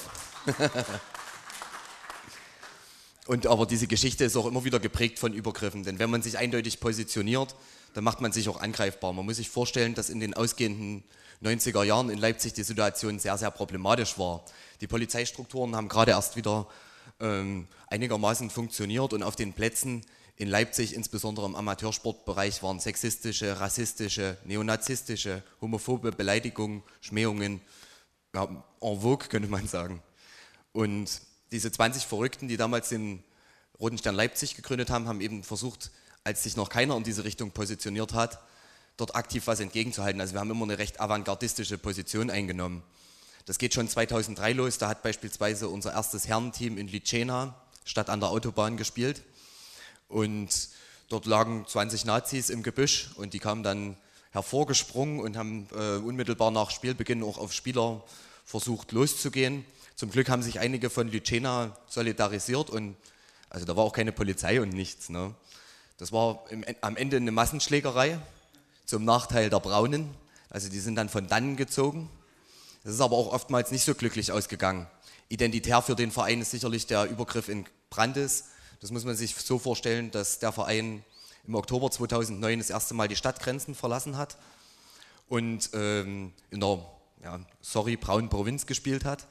Speaker 4: Und aber diese Geschichte ist auch immer wieder geprägt von Übergriffen, denn wenn man sich eindeutig positioniert, dann macht man sich auch angreifbar. Man muss sich vorstellen, dass in den ausgehenden neunziger Jahren in Leipzig die Situation sehr, sehr problematisch war. Die Polizeistrukturen haben gerade erst wieder ähm, einigermaßen funktioniert und auf den Plätzen in Leipzig, insbesondere im Amateursportbereich, waren sexistische, rassistische, neonazistische, homophobe Beleidigungen, Schmähungen ja, en vogue, könnte man sagen. Und diese zwanzig Verrückten, die damals den Roten Stern Leipzig gegründet haben, haben eben versucht, als sich noch keiner in diese Richtung positioniert hat, dort aktiv was entgegenzuhalten. Also wir haben immer eine recht avantgardistische Position eingenommen. Das geht schon zweitausenddrei los, da hat beispielsweise unser erstes Herrenteam in Litschena, Stadt an der Autobahn, gespielt. Und dort lagen zwanzig Nazis im Gebüsch und die kamen dann hervorgesprungen und haben äh, unmittelbar nach Spielbeginn auch auf Spieler versucht loszugehen. Zum Glück haben sich einige von Litschena solidarisiert und also da war auch keine Polizei und nichts. Ne? Das war im, am Ende eine Massenschlägerei zum Nachteil der Braunen. Also die sind dann von dannen gezogen. Das ist aber auch oftmals nicht so glücklich ausgegangen. Identitär für den Verein ist sicherlich der Übergriff in Brandis. Das muss man sich so vorstellen, dass der Verein im Oktober zweitausendneun das erste Mal die Stadtgrenzen verlassen hat und ähm, in der, ja, sorry, braunen Provinz gespielt hat.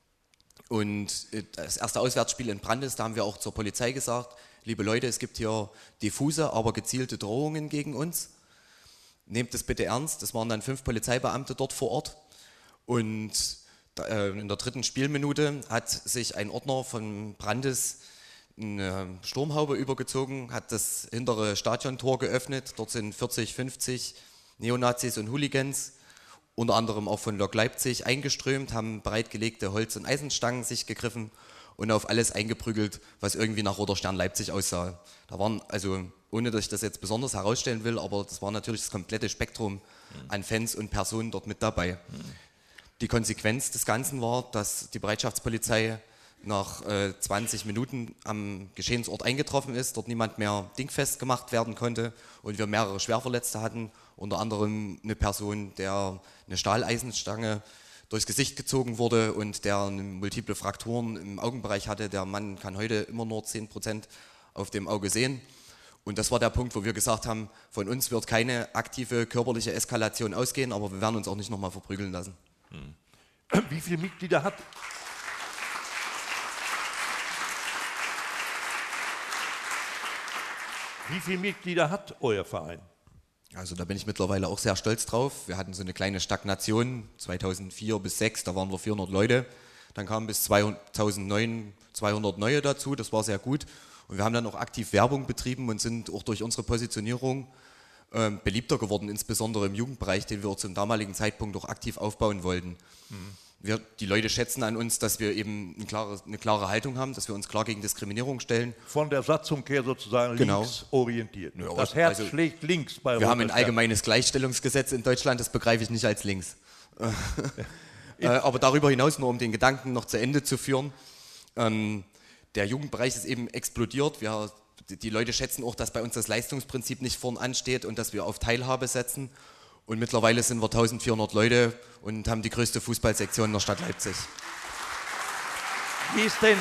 Speaker 4: Und das erste Auswärtsspiel in Brandis, da haben wir auch zur Polizei gesagt, liebe Leute, es gibt hier diffuse, aber gezielte Drohungen gegen uns. Nehmt das bitte ernst. Das waren dann fünf Polizeibeamte dort vor Ort. Und in der dritten Spielminute hat sich ein Ordner von Brandis eine Sturmhaube übergezogen, hat das hintere Stadiontor geöffnet. Dort sind vierzig, fünfzig Neonazis und Hooligans, unter anderem auch von Lok Leipzig, eingeströmt, haben bereitgelegte Holz- und Eisenstangen sich gegriffen und auf alles eingeprügelt, was irgendwie nach Roter Stern Leipzig aussah. Da waren, also ohne dass ich das jetzt besonders herausstellen will, aber das war natürlich das komplette Spektrum mhm. an Fans und Personen dort mit dabei. Mhm. Die Konsequenz des Ganzen war, dass die Bereitschaftspolizei nach äh, zwanzig Minuten am Geschehensort eingetroffen ist, dort niemand mehr dingfest gemacht werden konnte und wir mehrere Schwerverletzte hatten, unter anderem eine Person, der eine Stahleisenstange durchs Gesicht gezogen wurde und der multiple Frakturen im Augenbereich hatte. Der Mann kann heute immer nur zehn Prozent auf dem Auge sehen. Und das war der Punkt, wo wir gesagt haben, von uns wird keine aktive körperliche Eskalation ausgehen, aber wir werden uns auch nicht nochmal verprügeln lassen.
Speaker 1: Hm. Wie viele Mitglieder hat... Wie viele Mitglieder hat euer Verein?
Speaker 4: Also da bin ich mittlerweile auch sehr stolz drauf. Wir hatten so eine kleine Stagnation, zweitausendvier bis zweitausendsechs, da waren wir vierhundert Leute. Dann kamen bis zweitausendneun zweihundert neue dazu, das war sehr gut. Und wir haben dann auch aktiv Werbung betrieben und sind auch durch unsere Positionierung äh, beliebter geworden, insbesondere im Jugendbereich, den wir zum damaligen Zeitpunkt auch aktiv aufbauen wollten. Mhm. Wir, die Leute schätzen an uns, dass wir eben eine klare, eine klare Haltung haben, dass wir uns klar gegen Diskriminierung stellen.
Speaker 1: Von der Satzung her sozusagen
Speaker 4: genau.
Speaker 1: links orientiert.
Speaker 4: Ja,
Speaker 1: das Herz
Speaker 4: also,
Speaker 1: schlägt links bei uns.
Speaker 4: Wir haben ein allgemeines Gleichstellungsgesetz in Deutschland, das begreife ich nicht als links. äh, aber darüber hinaus, nur um den Gedanken noch zu Ende zu führen, ähm, der Jugendbereich ist eben explodiert. Wir, die Leute schätzen auch, dass bei uns das Leistungsprinzip nicht vorn ansteht und dass wir auf Teilhabe setzen. Und mittlerweile sind wir eintausendvierhundert Leute und haben die größte Fußballsektion in der Stadt Leipzig.
Speaker 1: Wie ist denn,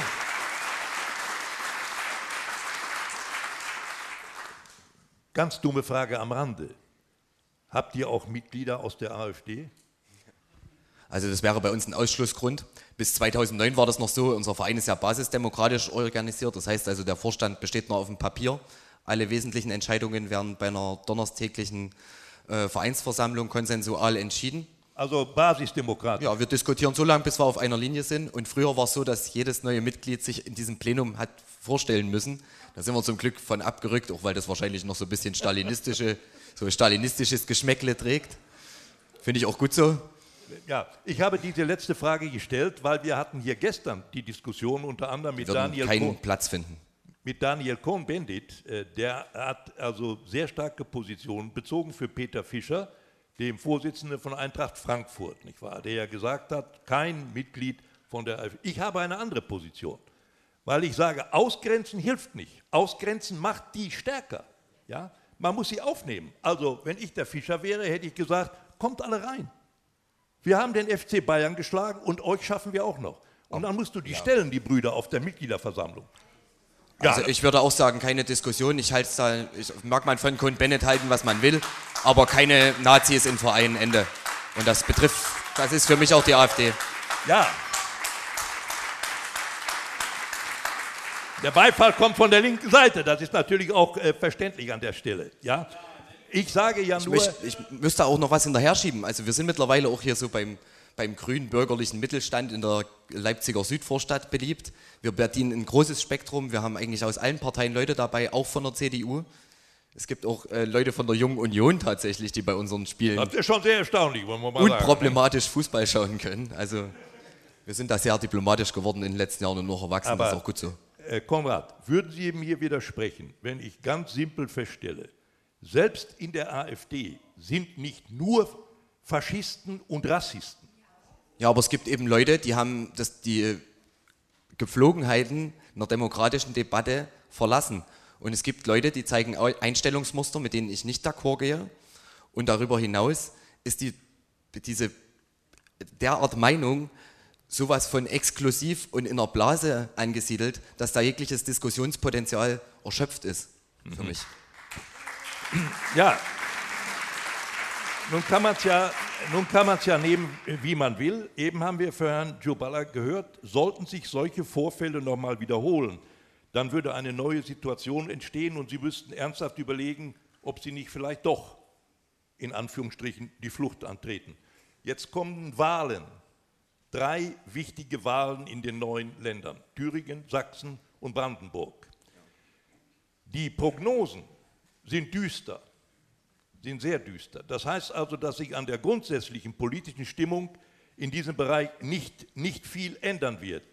Speaker 1: ganz dumme Frage am Rande, habt ihr auch Mitglieder aus der AfD?
Speaker 4: Also das wäre bei uns ein Ausschlussgrund. Bis zweitausendneun war das noch so, unser Verein ist ja basisdemokratisch organisiert, das heißt also der Vorstand besteht nur auf dem Papier. Alle wesentlichen Entscheidungen werden bei einer donnerstäglichen Vereinsversammlung konsensual entschieden.
Speaker 1: Also basisdemokratisch?
Speaker 4: Ja, wir diskutieren so lange, bis wir auf einer Linie sind. Und früher war es so, dass jedes neue Mitglied sich in diesem Plenum hat vorstellen müssen. Da sind wir zum Glück von abgerückt, auch weil das wahrscheinlich noch so ein bisschen stalinistische, so stalinistisches Geschmäckle trägt. Finde ich auch gut so.
Speaker 1: Ja, ich habe diese letzte Frage gestellt, weil wir hatten hier gestern die Diskussion unter anderem mit
Speaker 4: wir würden
Speaker 1: Daniel
Speaker 4: keinen
Speaker 1: Kohn,
Speaker 4: Platz finden.
Speaker 1: mit Daniel Cohn-Bendit, der hat also sehr starke Positionen bezogen für Peter Fischer, dem Vorsitzenden von Eintracht Frankfurt, nicht wahr? Der ja gesagt hat, kein Mitglied von der AfD. Ich habe eine andere Position, weil ich sage, Ausgrenzen hilft nicht. Ausgrenzen macht die stärker. Ja? Man muss sie aufnehmen. Also wenn ich der Fischer wäre, hätte ich gesagt, kommt alle rein. Wir haben den F C Bayern geschlagen und euch schaffen wir auch noch. Und dann musst du die ja. stellen, die Brüder, auf der Mitgliederversammlung.
Speaker 4: Also ja. ich würde auch sagen, keine Diskussion. Ich, halte da, ich mag man von Cohn-Bendit halten, was man will, aber keine Nazis im Verein, Ende. Und das betrifft, das ist für mich auch die AfD.
Speaker 1: Ja. Der Beifall kommt von der linken Seite, das ist natürlich auch äh, verständlich an der Stelle. Ja? Ich sage ja nur...
Speaker 4: Ich, möchte, ich müsste auch noch was hinterher schieben. Also wir sind mittlerweile auch hier so beim... beim grünen bürgerlichen Mittelstand in der Leipziger Südvorstadt beliebt. Wir bedienen ein großes Spektrum. Wir haben eigentlich aus allen Parteien Leute dabei, auch von der C D U. Es gibt auch äh, Leute von der Jungen Union tatsächlich, die bei unseren Spielen
Speaker 1: das ist schon sehr erstaunlich, wollen wir mal
Speaker 4: unproblematisch
Speaker 1: sagen.
Speaker 4: Fußball schauen können. Also wir sind da sehr diplomatisch geworden in den letzten Jahren und noch erwachsen.
Speaker 1: Aber,
Speaker 4: das ist auch gut so.
Speaker 1: Äh, Konrad, würden Sie mir widersprechen, wenn ich ganz simpel feststelle, selbst in der AfD sind nicht nur Faschisten und Rassisten.
Speaker 4: Ja, aber es gibt eben Leute, die haben das, die Gepflogenheiten einer demokratischen Debatte verlassen. Und es gibt Leute, die zeigen Einstellungsmuster, mit denen ich nicht d'accord gehe. Und darüber hinaus ist die, diese derart Meinung sowas von exklusiv und in einer Blase angesiedelt, dass da jegliches Diskussionspotenzial erschöpft ist für
Speaker 1: mhm.
Speaker 4: mich.
Speaker 1: Ja, nun kann man es ja, nun kann man es ja nehmen, wie man will. Eben haben wir für Herrn Djuballa gehört, sollten sich solche Vorfälle nochmal wiederholen, dann würde eine neue Situation entstehen und Sie müssten ernsthaft überlegen, ob Sie nicht vielleicht doch, in Anführungsstrichen, die Flucht antreten. Jetzt kommen Wahlen, drei wichtige Wahlen in den neuen Ländern, Thüringen, Sachsen und Brandenburg. Die Prognosen sind düster, sind sehr düster. Das heißt also, dass sich an der grundsätzlichen politischen Stimmung in diesem Bereich nicht, nicht viel ändern wird.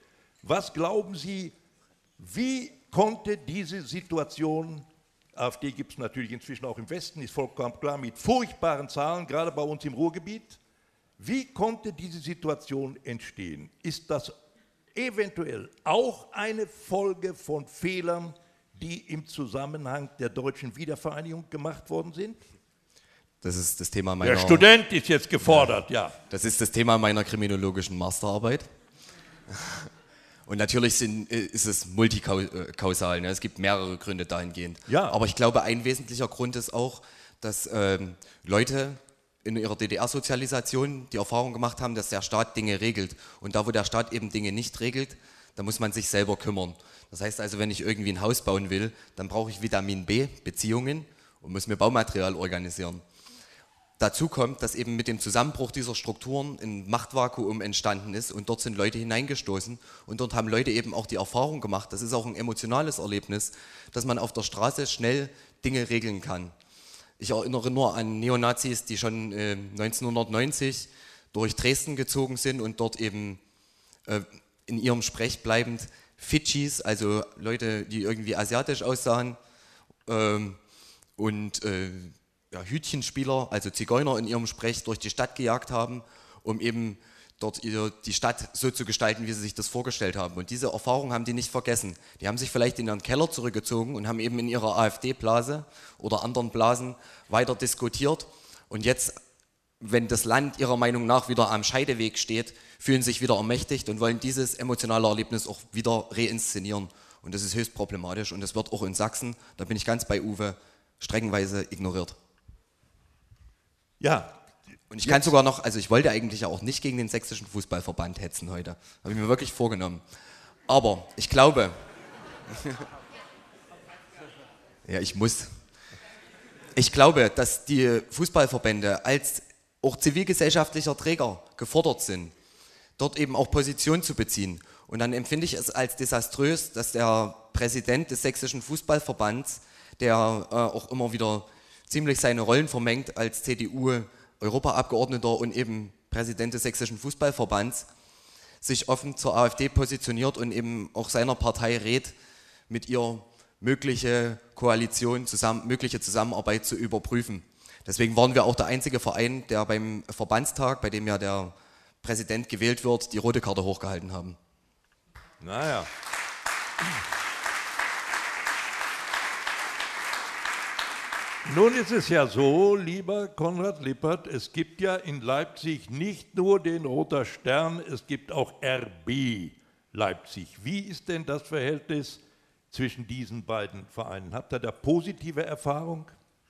Speaker 1: Was glauben Sie, wie konnte diese Situation, AfD gibt es natürlich inzwischen auch im Westen, ist vollkommen klar, mit furchtbaren Zahlen, gerade bei uns im Ruhrgebiet, wie konnte diese Situation entstehen? Ist das eventuell auch eine Folge von Fehlern, die im Zusammenhang der deutschen Wiedervereinigung gemacht worden sind?
Speaker 4: Das ist das Thema meiner...
Speaker 1: Der Student ist jetzt gefordert, ja.
Speaker 4: Das ist das Thema meiner kriminologischen Masterarbeit. Und natürlich sind, ist es multikausal, ne? Es gibt mehrere Gründe dahingehend.
Speaker 1: Ja.
Speaker 4: Aber ich glaube, ein wesentlicher Grund ist auch, dass ähm, Leute in ihrer D D R-Sozialisation die Erfahrung gemacht haben, dass der Staat Dinge regelt. Und da, wo der Staat eben Dinge nicht regelt, da muss man sich selber kümmern. Das heißt also, wenn ich irgendwie ein Haus bauen will, dann brauche ich Vitamin B, Beziehungen, und muss mir Baumaterial organisieren. Dazu kommt, dass eben mit dem Zusammenbruch dieser Strukturen ein Machtvakuum entstanden ist und dort sind Leute hineingestoßen und dort haben Leute eben auch die Erfahrung gemacht, das ist auch ein emotionales Erlebnis, dass man auf der Straße schnell Dinge regeln kann. Ich erinnere nur an Neonazis, die schon äh, neunzehnhundertneunzig durch Dresden gezogen sind und dort eben äh, in ihrem Sprech bleibend Fidschis, also Leute, die irgendwie asiatisch aussahen, ähm, und äh, ja, Hütchenspieler, also Zigeuner in ihrem Sprech durch die Stadt gejagt haben, um eben dort ihr, die Stadt so zu gestalten, wie sie sich das vorgestellt haben. Und diese Erfahrung haben die nicht vergessen. Die haben sich vielleicht in ihren Keller zurückgezogen und haben eben in ihrer AfD-Blase oder anderen Blasen weiter diskutiert. Und jetzt, wenn das Land ihrer Meinung nach wieder am Scheideweg steht, fühlen sich wieder ermächtigt und wollen dieses emotionale Erlebnis auch wieder reinszenieren. Und das ist höchst problematisch und das wird auch in Sachsen, da bin ich ganz bei Uwe, streckenweise ignoriert.
Speaker 1: Ja.
Speaker 4: Und ich kann sogar noch, also ich wollte eigentlich ja auch nicht gegen den sächsischen Fußballverband hetzen heute. Habe ich mir wirklich vorgenommen. Aber ich glaube, ja, ich muss. Ich glaube, dass die Fußballverbände als auch zivilgesellschaftlicher Träger gefordert sind, dort eben auch Position zu beziehen. Und dann empfinde ich es als desaströs, dass der Präsident des sächsischen Fußballverbands, der äh, auch immer wieder ziemlich seine Rollen vermengt als C D U-Europaabgeordneter und eben Präsident des sächsischen Fußballverbands, sich offen zur AfD positioniert und eben auch seiner Partei rät, mit ihr mögliche Koalition, zusammen, mögliche Zusammenarbeit zu überprüfen. Deswegen waren wir auch der einzige Verein, der beim Verbandstag, bei dem ja der Präsident gewählt wird, die rote Karte hochgehalten haben.
Speaker 1: Naja. Nun ist es ja so, lieber Konrad Lippert, es gibt ja in Leipzig nicht nur den Roter Stern, es gibt auch R B Leipzig. Wie ist denn das Verhältnis zwischen diesen beiden Vereinen? Habt ihr da positive Erfahrung?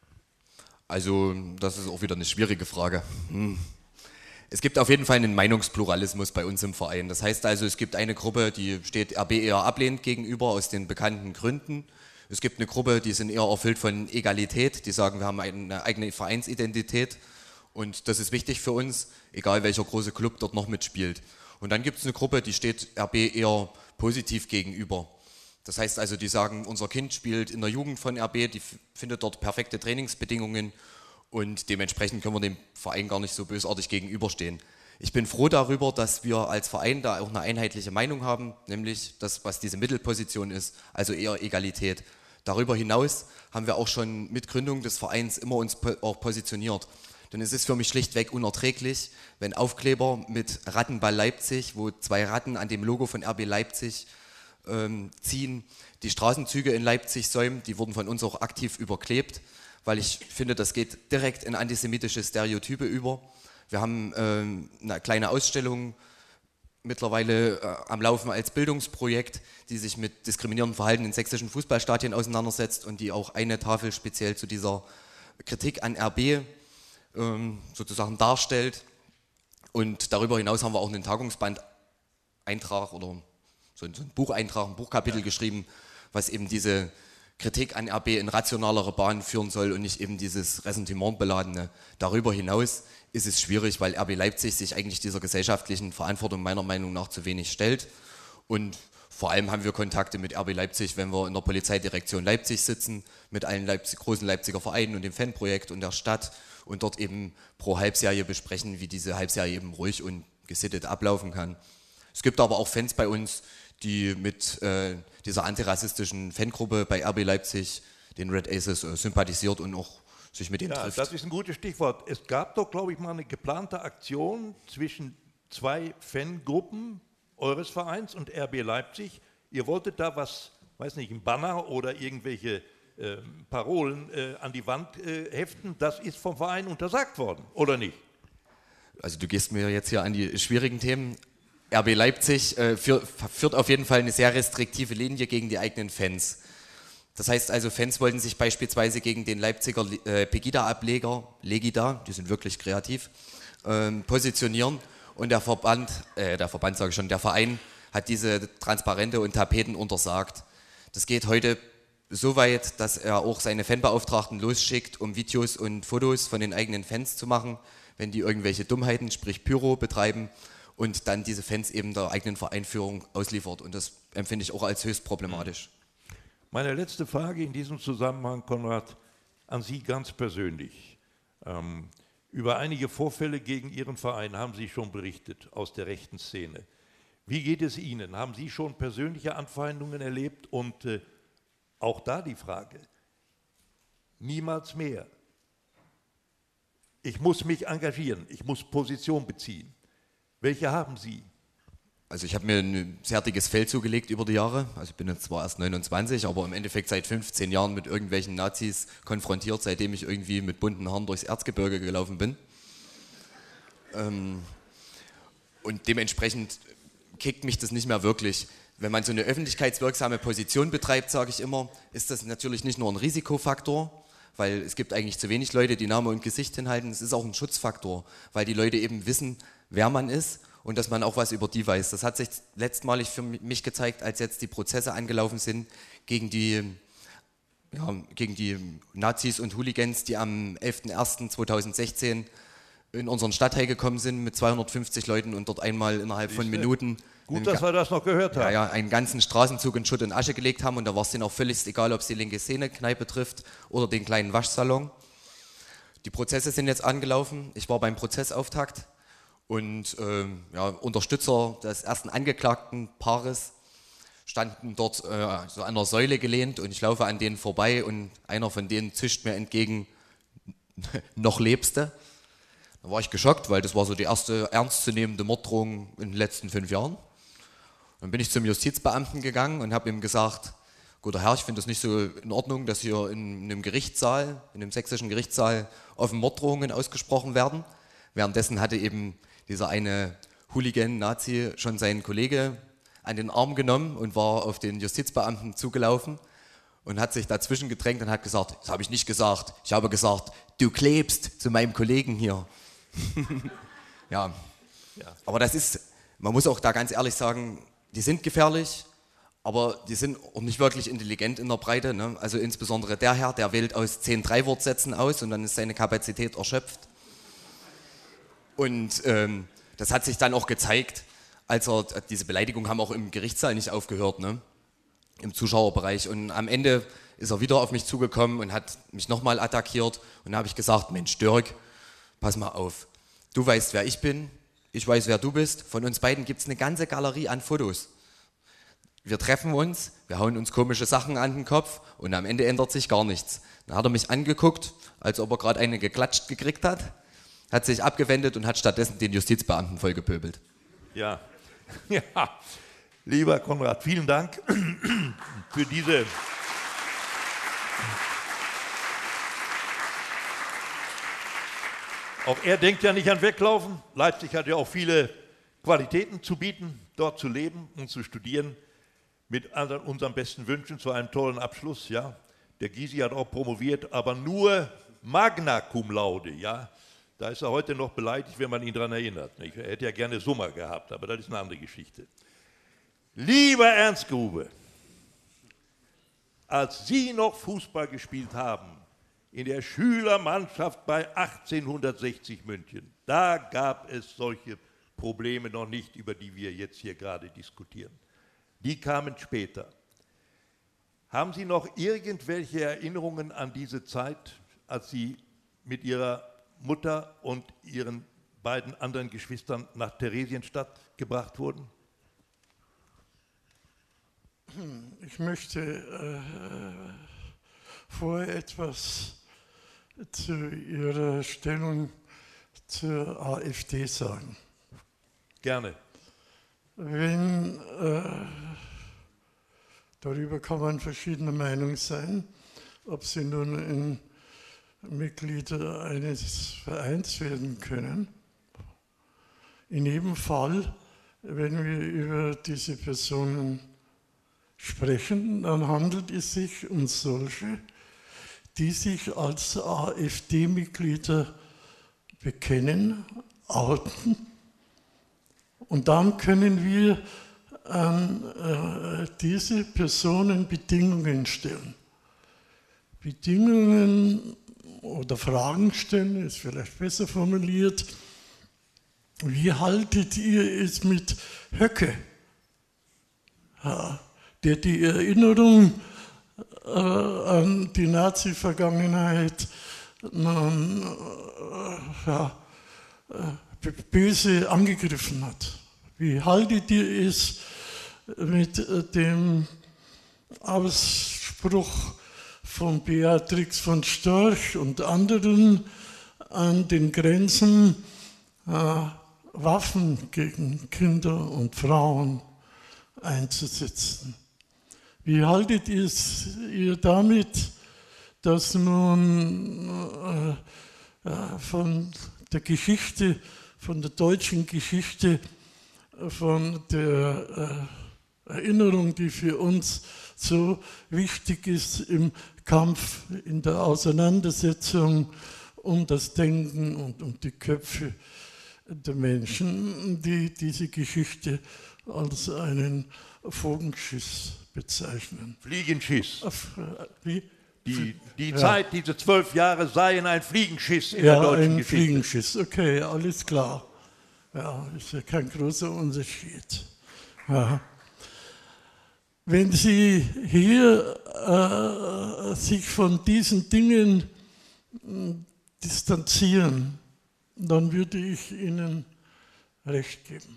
Speaker 4: Also, das ist auch wieder eine schwierige Frage. Hm. Es gibt auf jeden Fall einen Meinungspluralismus bei uns im Verein. Das heißt also, es gibt eine Gruppe, die steht R B eher ablehnend gegenüber, aus den bekannten Gründen. Es gibt eine Gruppe, die sind eher erfüllt von Egalität, die sagen, wir haben eine eigene Vereinsidentität und das ist wichtig für uns, egal welcher große Club dort noch mitspielt. Und dann gibt es eine Gruppe, die steht R B eher positiv gegenüber. Das heißt also, die sagen, unser Kind spielt in der Jugend von R B, die findet dort perfekte Trainingsbedingungen und dementsprechend können wir dem Verein gar nicht so bösartig gegenüberstehen. Ich bin froh darüber, dass wir als Verein da auch eine einheitliche Meinung haben, nämlich das, was diese Mittelposition ist, also eher Egalität. Darüber hinaus haben wir auch schon mit Gründung des Vereins immer uns auch positioniert. Denn es ist für mich schlichtweg unerträglich, wenn Aufkleber mit Rattenball Leipzig, wo zwei Ratten an dem Logo von R B Leipzig ähm, ziehen, die Straßenzüge in Leipzig säumen, die wurden von uns auch aktiv überklebt, weil ich finde, das geht direkt in antisemitische Stereotype über. Wir haben ähm, eine kleine Ausstellung mittlerweile äh, am Laufen als Bildungsprojekt, die sich mit diskriminierendem Verhalten in sächsischen Fußballstadien auseinandersetzt und die auch eine Tafel speziell zu dieser Kritik an R B ähm, sozusagen darstellt. Und darüber hinaus haben wir auch einen Tagungsband-Eintrag oder so ein, so ein Bucheintrag, ein Buchkapitel geschrieben, was eben diese Kritik an R B in rationalere Bahnen führen soll und nicht eben dieses Ressentimentbeladene. Darüber hinaus ist es schwierig, weil R B Leipzig sich eigentlich dieser gesellschaftlichen Verantwortung meiner Meinung nach zu wenig stellt. Und vor allem haben wir Kontakte mit R B Leipzig, wenn wir in der Polizeidirektion Leipzig sitzen, mit allen Leipzig, großen Leipziger Vereinen und dem Fanprojekt und der Stadt und dort eben pro Halbserie besprechen, wie diese Halbserie eben ruhig und gesittet ablaufen kann. Es gibt aber auch Fans bei uns, die mit äh, dieser antirassistischen Fangruppe bei R B Leipzig, den Red Aces, äh, sympathisiert und auch sich mit denen
Speaker 1: Ja,
Speaker 4: trifft.
Speaker 1: das ist ein gutes Stichwort. Es gab doch, glaube ich, mal eine geplante Aktion zwischen zwei Fangruppen eures Vereins und R B Leipzig. Ihr wolltet da was, weiß nicht, ein Banner oder irgendwelche äh, Parolen äh, an die Wand äh, heften. Das ist vom Verein untersagt worden, oder nicht?
Speaker 4: Also du gehst mir jetzt hier an die schwierigen Themen. R B Leipzig äh, führ, führt auf jeden Fall eine sehr restriktive Linie gegen die eigenen Fans. Das heißt also, Fans wollten sich beispielsweise gegen den Leipziger äh, Pegida-Ableger, Legida, die sind wirklich kreativ, ähm, positionieren. Und der Verband, äh, der Verband sage ich schon, der Verein hat diese Transparente und Tapeten untersagt. Das geht heute so weit, dass er auch seine Fanbeauftragten losschickt, um Videos und Fotos von den eigenen Fans zu machen, wenn die irgendwelche Dummheiten, sprich Pyro, betreiben und dann diese Fans eben der eigenen Vereinführung ausliefert. Und das empfinde ich auch als höchst problematisch.
Speaker 1: Meine letzte Frage in diesem Zusammenhang, Konrad, an Sie ganz persönlich. Ähm, über einige Vorfälle gegen Ihren Verein haben Sie schon berichtet aus der rechten Szene. Wie geht es Ihnen? Haben Sie schon persönliche Anfeindungen erlebt? Und äh, auch da die Frage, niemals mehr. Ich muss mich engagieren, ich muss Position beziehen. Welche haben Sie?
Speaker 4: Also ich habe mir ein sehr dickes Fell zugelegt über die Jahre. Also ich bin jetzt zwar erst neunundzwanzig, aber im Endeffekt seit fünfzehn Jahren mit irgendwelchen Nazis konfrontiert, seitdem ich irgendwie mit bunten Haaren durchs Erzgebirge gelaufen bin. Ähm, und dementsprechend kickt mich das nicht mehr wirklich. Wenn man so eine öffentlichkeitswirksame Position betreibt, sage ich immer, ist das natürlich nicht nur ein Risikofaktor, weil es gibt eigentlich zu wenig Leute, die Name und Gesicht hinhalten. Es ist auch ein Schutzfaktor, weil die Leute eben wissen, wer man ist und dass man auch was über die weiß. Das hat sich letztmalig für mich gezeigt, als jetzt die Prozesse angelaufen sind gegen die, ja, gegen die Nazis und Hooligans, die am elften ersten zweitausendsechzehn in unseren Stadtteil gekommen sind mit zweihundertfünfzig Leuten und dort einmal innerhalb von Minuten
Speaker 1: Gut, dass wir das noch gehört haben.
Speaker 4: ja, ja, einen ganzen Straßenzug in Schutt und Asche gelegt haben und da war es denen auch völlig egal, ob es die linke Szene-Kneipe trifft oder den kleinen Waschsalon. Die Prozesse sind jetzt angelaufen. Ich war beim Prozessauftakt und ähm, ja, Unterstützer des ersten angeklagten Paares standen dort äh, so an der Säule gelehnt und ich laufe an denen vorbei und einer von denen zischt mir entgegen, noch lebste. Da war ich geschockt, weil das war so die erste ernstzunehmende Morddrohung in den letzten fünf Jahren. Dann bin ich zum Justizbeamten gegangen und habe ihm gesagt, guter Herr, ich finde das nicht so in Ordnung, dass hier in einem Gerichtssaal, in einem sächsischen Gerichtssaal offen Morddrohungen ausgesprochen werden. Währenddessen hatte eben dieser eine Hooligan-Nazi schon seinen Kollege an den Arm genommen und war auf den Justizbeamten zugelaufen und hat sich dazwischen gedrängt und hat gesagt, das habe ich nicht gesagt, ich habe gesagt, du klebst zu meinem Kollegen hier. ja. ja, aber das ist, man muss auch da ganz ehrlich sagen, die sind gefährlich, aber die sind auch nicht wirklich intelligent in der Breite. Ne? Also insbesondere der Herr, der wählt aus zehn Drei-Wort-Sätzen aus und dann ist seine Kapazität erschöpft. Und ähm, das hat sich dann auch gezeigt, als er, diese Beleidigungen haben auch im Gerichtssaal nicht aufgehört, ne? Im Zuschauerbereich. Und am Ende ist er wieder auf mich zugekommen und hat mich nochmal attackiert. Und da habe ich gesagt, Mensch Dirk, pass mal auf, du weißt, wer ich bin, ich weiß, wer du bist. Von uns beiden gibt es eine ganze Galerie an Fotos. Wir treffen uns, wir hauen uns komische Sachen an den Kopf und am Ende ändert sich gar nichts. Dann hat er mich angeguckt, als ob er gerade eine geklatscht gekriegt hat, hat sich abgewendet und hat stattdessen den Justizbeamten vollgepöbelt.
Speaker 1: Ja, ja. Lieber Konrad, vielen Dank für diese Auch er denkt ja nicht an Weglaufen. Leipzig hat ja auch viele Qualitäten zu bieten, dort zu leben und zu studieren. Mit unseren besten Wünschen zu einem tollen Abschluss. Ja. Der Gysi hat auch promoviert, aber nur Magna Cum Laude. Ja. Da ist er heute noch beleidigt, wenn man ihn daran erinnert. Nicht? Er hätte ja gerne Summa gehabt, aber das ist eine andere Geschichte. Lieber Ernst Grube, als Sie noch Fußball gespielt haben, in der Schülermannschaft bei achtzehnhundertsechzig München, da gab es solche Probleme noch nicht, über die wir jetzt hier gerade diskutieren. Die kamen später. Haben Sie noch irgendwelche Erinnerungen an diese Zeit, als Sie mit Ihrer Mutter und Ihren beiden anderen Geschwistern nach Theresienstadt gebracht wurden?
Speaker 2: ich möchte äh, vorher etwas zu Ihrer Stellung zur AfD sagen.
Speaker 1: Gerne.
Speaker 2: Wenn, äh, darüber kann man verschiedener Meinung sein, ob Sie nun in Mitglieder eines Vereins werden können. In jedem Fall, wenn wir über diese Personen sprechen, dann handelt es sich um solche, die sich als AfD-Mitglieder bekennen, outen. Und dann können wir an äh, diese Personen Bedingungen stellen. Bedingungen oder Fragen stellen, ist vielleicht besser formuliert. Wie haltet ihr es mit Höcke, ja, der die Erinnerung äh, an die Nazi-Vergangenheit äh, ja, äh, böse angegriffen hat? Wie haltet ihr es mit äh, dem Ausspruch von Beatrix von Storch und anderen an den Grenzen äh, Waffen gegen Kinder und Frauen einzusetzen? Wie haltet ihr es ihr damit, dass nun äh, äh, von der Geschichte, von der deutschen Geschichte, von der äh, Erinnerung, die für uns so wichtig ist im Kampf, in der Auseinandersetzung um das Denken und um die Köpfe der Menschen, die diese Geschichte als einen Vogelschiss bezeichnen.
Speaker 1: Fliegenschiss.
Speaker 2: Wie?
Speaker 1: Die, die
Speaker 2: ja.
Speaker 1: Zeit, diese zwölf Jahre seien ein Fliegenschiss in
Speaker 2: ja,
Speaker 1: der deutschen
Speaker 2: ein
Speaker 1: Geschichte.
Speaker 2: Fliegenschiss, okay, alles klar. Ja, ist ja kein großer Unterschied. Ja. Wenn Sie hier äh, sich von diesen Dingen äh, distanzieren, dann würde ich Ihnen recht geben.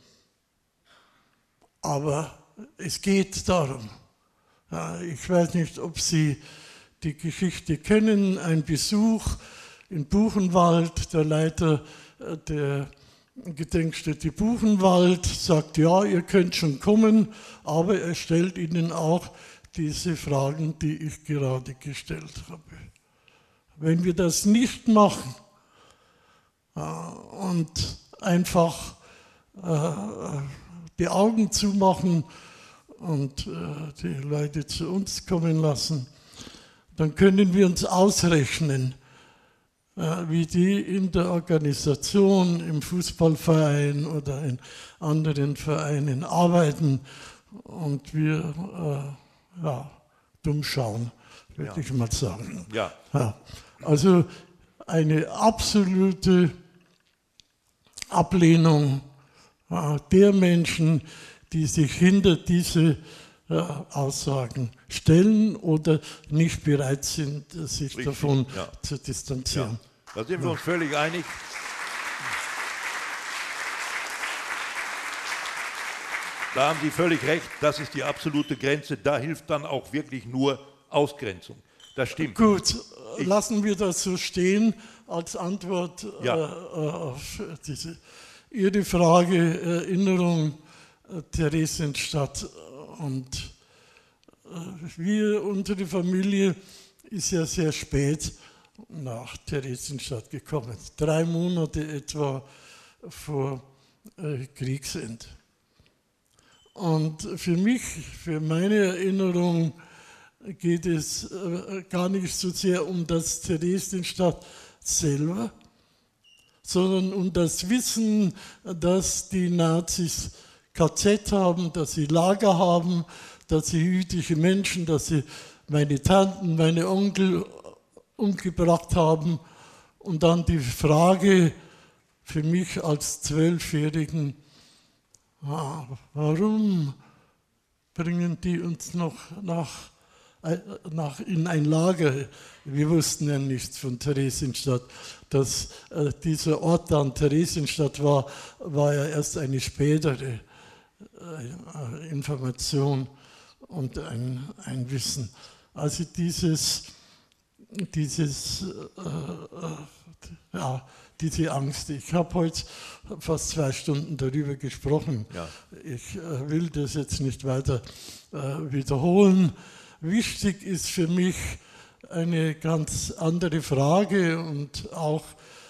Speaker 2: Aber es geht darum. Ja, ich weiß nicht, ob Sie die Geschichte kennen. Ein Besuch in Buchenwald, der Leiter der Gedenkstätte Buchenwald sagt, ja, ihr könnt schon kommen, aber er stellt Ihnen auch diese Fragen, die ich gerade gestellt habe. Wenn wir das nicht machen äh, und einfach äh, die Augen zumachen und äh, die Leute zu uns kommen lassen, dann können wir uns ausrechnen, wie die in der Organisation, im Fußballverein oder in anderen Vereinen arbeiten und wir äh, ja, dumm schauen, würde ja. ich mal sagen.
Speaker 1: Ja.
Speaker 2: Ja. Also eine absolute Ablehnung äh, der Menschen, die sich hinter diese äh, Aussagen stellen oder nicht bereit sind, sich Richtig, davon ja. zu distanzieren.
Speaker 1: Ja. Da sind wir uns völlig einig. Da haben Sie völlig recht, das ist die absolute Grenze. Da hilft dann auch wirklich nur Ausgrenzung. Das stimmt.
Speaker 2: Gut, ich lassen wir das so stehen als Antwort ja. äh, auf diese, Ihre Frage, Erinnerung äh, Theresienstadt. Und äh, wir, unsere Familie, ist ja sehr spät nach Theresienstadt gekommen. Drei Monate etwa vor äh, Kriegsende. Und für mich, für meine Erinnerung, geht es äh, gar nicht so sehr um das Theresienstadt selber, sondern um das Wissen, dass die Nazis K Z haben, dass sie Lager haben, dass sie jüdische Menschen, dass sie meine Tanten, meine Onkel umgebracht haben. Und dann die Frage für mich als Zwölfjährigen, ah, warum bringen die uns noch nach, nach in ein Lager? Wir wussten ja nichts von Theresienstadt. Dass äh, dieser Ort dann Theresienstadt war, war ja erst eine spätere äh, Information. und ein, ein Wissen. Also dieses, dieses äh, ja, diese Angst. Ich habe heute fast zwei Stunden darüber gesprochen. Ja. Ich äh, will das jetzt nicht weiter äh, wiederholen. Wichtig ist für mich eine ganz andere Frage und auch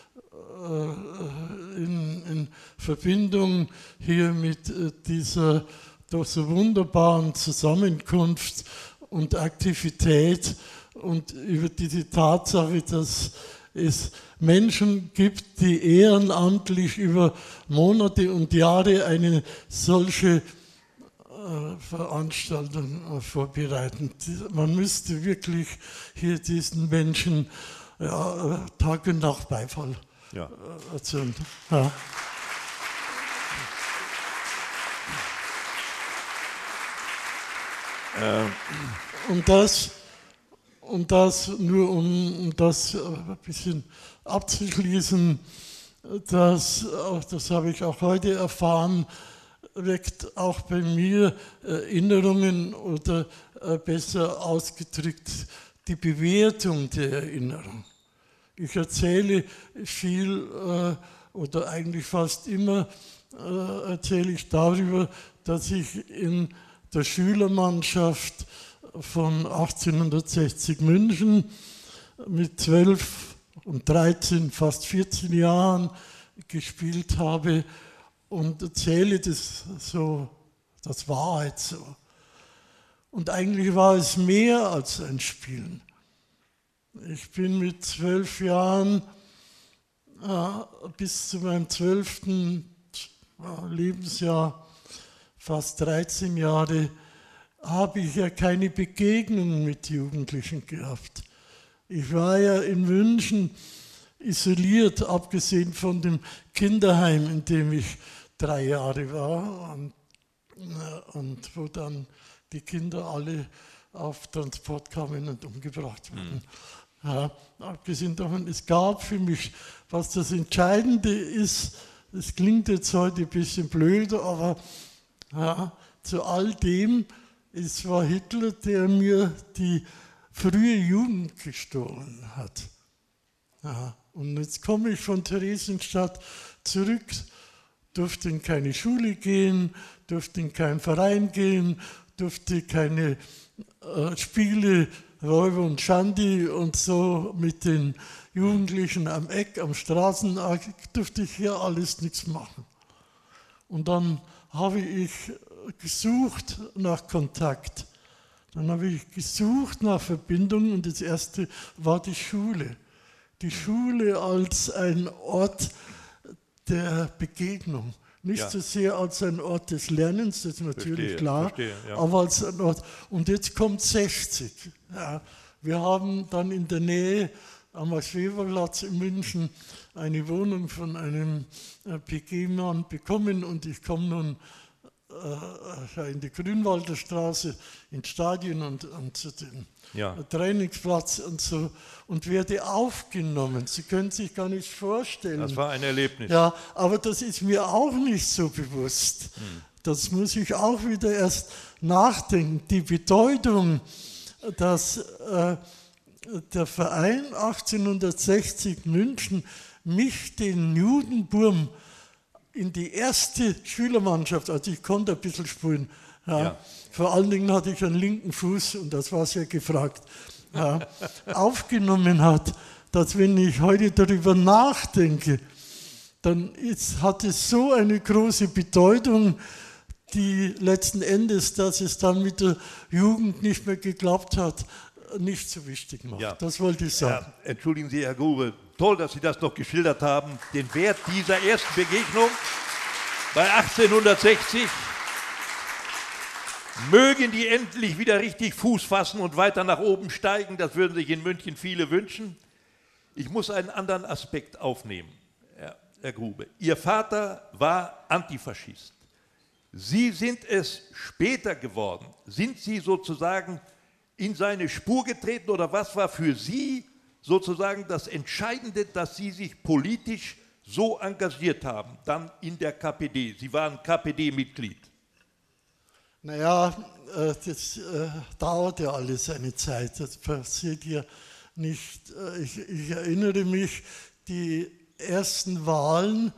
Speaker 2: äh, in, in Verbindung hier mit äh, dieser doch so wunderbaren Zusammenkunft und Aktivität und über diese Tatsache, dass es Menschen gibt, die ehrenamtlich über Monate und Jahre eine solche äh, Veranstaltung äh, vorbereiten. Man müsste wirklich hier diesen Menschen ja, Tag und Nacht Beifall ja. äh, erzählen. Ja. Ähm. Und das Und das nur, um, um das ein bisschen abzuschließen, das, das habe ich auch heute erfahren, weckt auch bei mir Erinnerungen oder besser ausgedrückt die Bewertung der Erinnerung. Ich erzähle viel oder eigentlich fast immer erzähle ich darüber, dass ich in der Schülermannschaft von achtzehnhundertsechzig München mit zwölf und dreizehn, fast vierzehn Jahren gespielt habe und erzähle das so, das war halt so. Und eigentlich war es mehr als ein Spielen. Ich bin mit zwölf Jahren äh, bis zu meinem zwölften Lebensjahr, fast dreizehn Jahre, habe ich ja keine Begegnung mit Jugendlichen gehabt. Ich war ja in München isoliert, abgesehen von dem Kinderheim, in dem ich drei Jahre war und, und wo dann die Kinder alle auf Transport kamen und umgebracht wurden. Mhm. Ja, abgesehen davon, es gab für mich, was das Entscheidende ist, das klingt jetzt heute ein bisschen blöd, aber ja, zu all dem, es war Hitler, der mir die frühe Jugend gestohlen hat. Ja, und jetzt komme ich von Theresienstadt zurück, durfte in keine Schule gehen, durfte in keinen Verein gehen, durfte keine äh, Spiele, Räuber und Schandi und so mit den Jugendlichen am Eck, am Straßenarg, durfte ich hier alles nichts machen. Und dann habe ich gesucht nach Kontakt. Dann habe ich gesucht nach Verbindung und das erste war die Schule. Die Schule als ein Ort der Begegnung. Nicht ja. so sehr als ein Ort des Lernens, das ist natürlich verstehe, klar, verstehe, ja. aber als ein Ort. Und jetzt kommt sechzig. Ja, wir haben dann in der Nähe am Max-Weber-Platz in München eine Wohnung von einem P G-Mann bekommen und ich komme nun in die Grünwalder Straße, ins Stadion und, und zu dem ja. Trainingsplatz und so und werde aufgenommen. Sie können sich gar nicht vorstellen.
Speaker 1: Das war ein Erlebnis.
Speaker 2: Ja, aber das ist mir auch nicht so bewusst. Hm. Das muss ich auch wieder erst nachdenken. Die Bedeutung, dass äh, der Verein achtzehnhundertsechzig München mich, den Judenburm, in die erste Schülermannschaft, also ich konnte ein bisschen spielen, ja. Ja. Vor allen Dingen hatte ich einen linken Fuß und das war sehr gefragt, ja, aufgenommen hat, dass wenn ich heute darüber nachdenke, dann ist, hat es so eine große Bedeutung, die letzten Endes, dass es dann mit der Jugend nicht mehr geklappt hat, nicht so wichtig macht. Ja. Das wollte ich sagen.
Speaker 1: Ja, entschuldigen Sie, Herr Grube, toll, dass Sie das noch geschildert haben, den Wert dieser ersten Begegnung bei achtzehnhundertsechzig. Mögen die endlich wieder richtig Fuß fassen und weiter nach oben steigen, das würden sich in München viele wünschen. Ich muss einen anderen Aspekt aufnehmen, Herr, Herr Grube. Ihr Vater war Antifaschist. Sie sind es später geworden. Sind Sie sozusagen in seine Spur getreten oder was war für Sie sozusagen das Entscheidende, dass Sie sich politisch so engagiert haben, dann in der K P D? Sie waren K P D-Mitglied.
Speaker 2: Naja, äh, das äh, dauert ja alles seine Zeit. Das passiert ja nicht. Äh, ich, ich erinnere mich, die ersten Wahlen,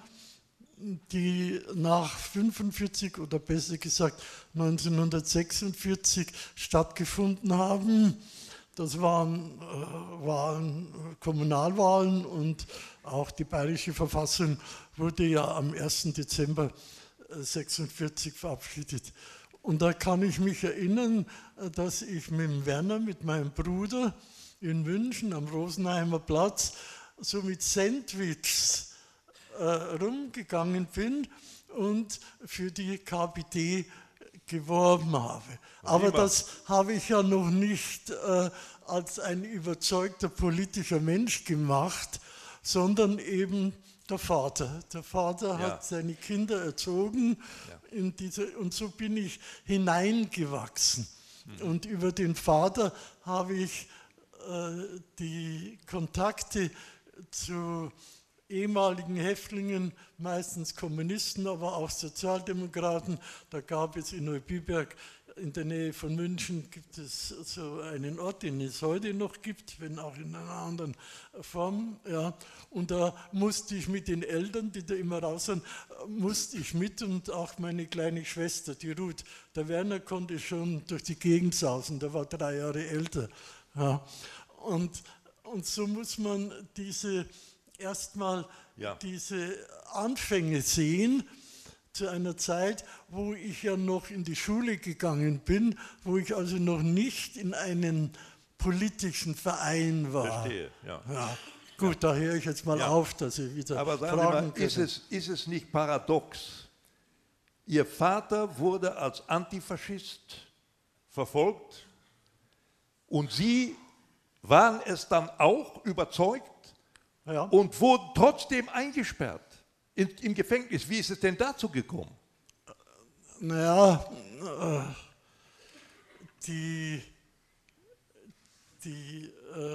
Speaker 2: die nach fünfundvierzig oder besser gesagt neunzehnhundertsechsundvierzig stattgefunden haben. Das waren, äh, waren Kommunalwahlen und auch die bayerische Verfassung wurde ja am ersten Dezember sechsundvierzig verabschiedet. Und da kann ich mich erinnern, dass ich mit dem Werner, mit meinem Bruder in München am Rosenheimer Platz so mit Sandwiches äh, rumgegangen bin und für die K P D geworben habe. Aber das habe ich ja noch nicht äh, als ein überzeugter politischer Mensch gemacht, sondern eben der Vater. Der Vater ja. hat seine Kinder erzogen ja. in diese, und so bin ich hineingewachsen. Mhm. Und über den Vater habe ich äh, die Kontakte zu ehemaligen Häftlingen, meistens Kommunisten, aber auch Sozialdemokraten. Da gab es in Neubiberg in der Nähe von München gibt es so einen Ort, den es heute noch gibt, wenn auch in einer anderen Form. Ja. Und da musste ich mit den Eltern, die da immer raus sind, musste ich mit und auch meine kleine Schwester, die Ruth. Der Werner konnte schon durch die Gegend sausen, der war drei Jahre älter. Ja. Und, und so muss man diese erstmal ja. diese Anfänge sehen, zu einer Zeit, wo ich ja noch in die Schule gegangen bin, wo ich also noch nicht in einem politischen Verein war.
Speaker 1: Verstehe, ja.
Speaker 2: ja. Gut, ja. da höre ich jetzt mal ja. auf, dass ich wieder
Speaker 1: Aber sagen
Speaker 2: fragen
Speaker 1: Sie mal, ist es, ist es nicht paradox? Ihr Vater wurde als Antifaschist verfolgt und Sie waren es dann auch überzeugt ja. und wurden trotzdem eingesperrt. In, im Gefängnis. Wie ist es denn dazu gekommen?
Speaker 2: Naja, äh, die, die äh,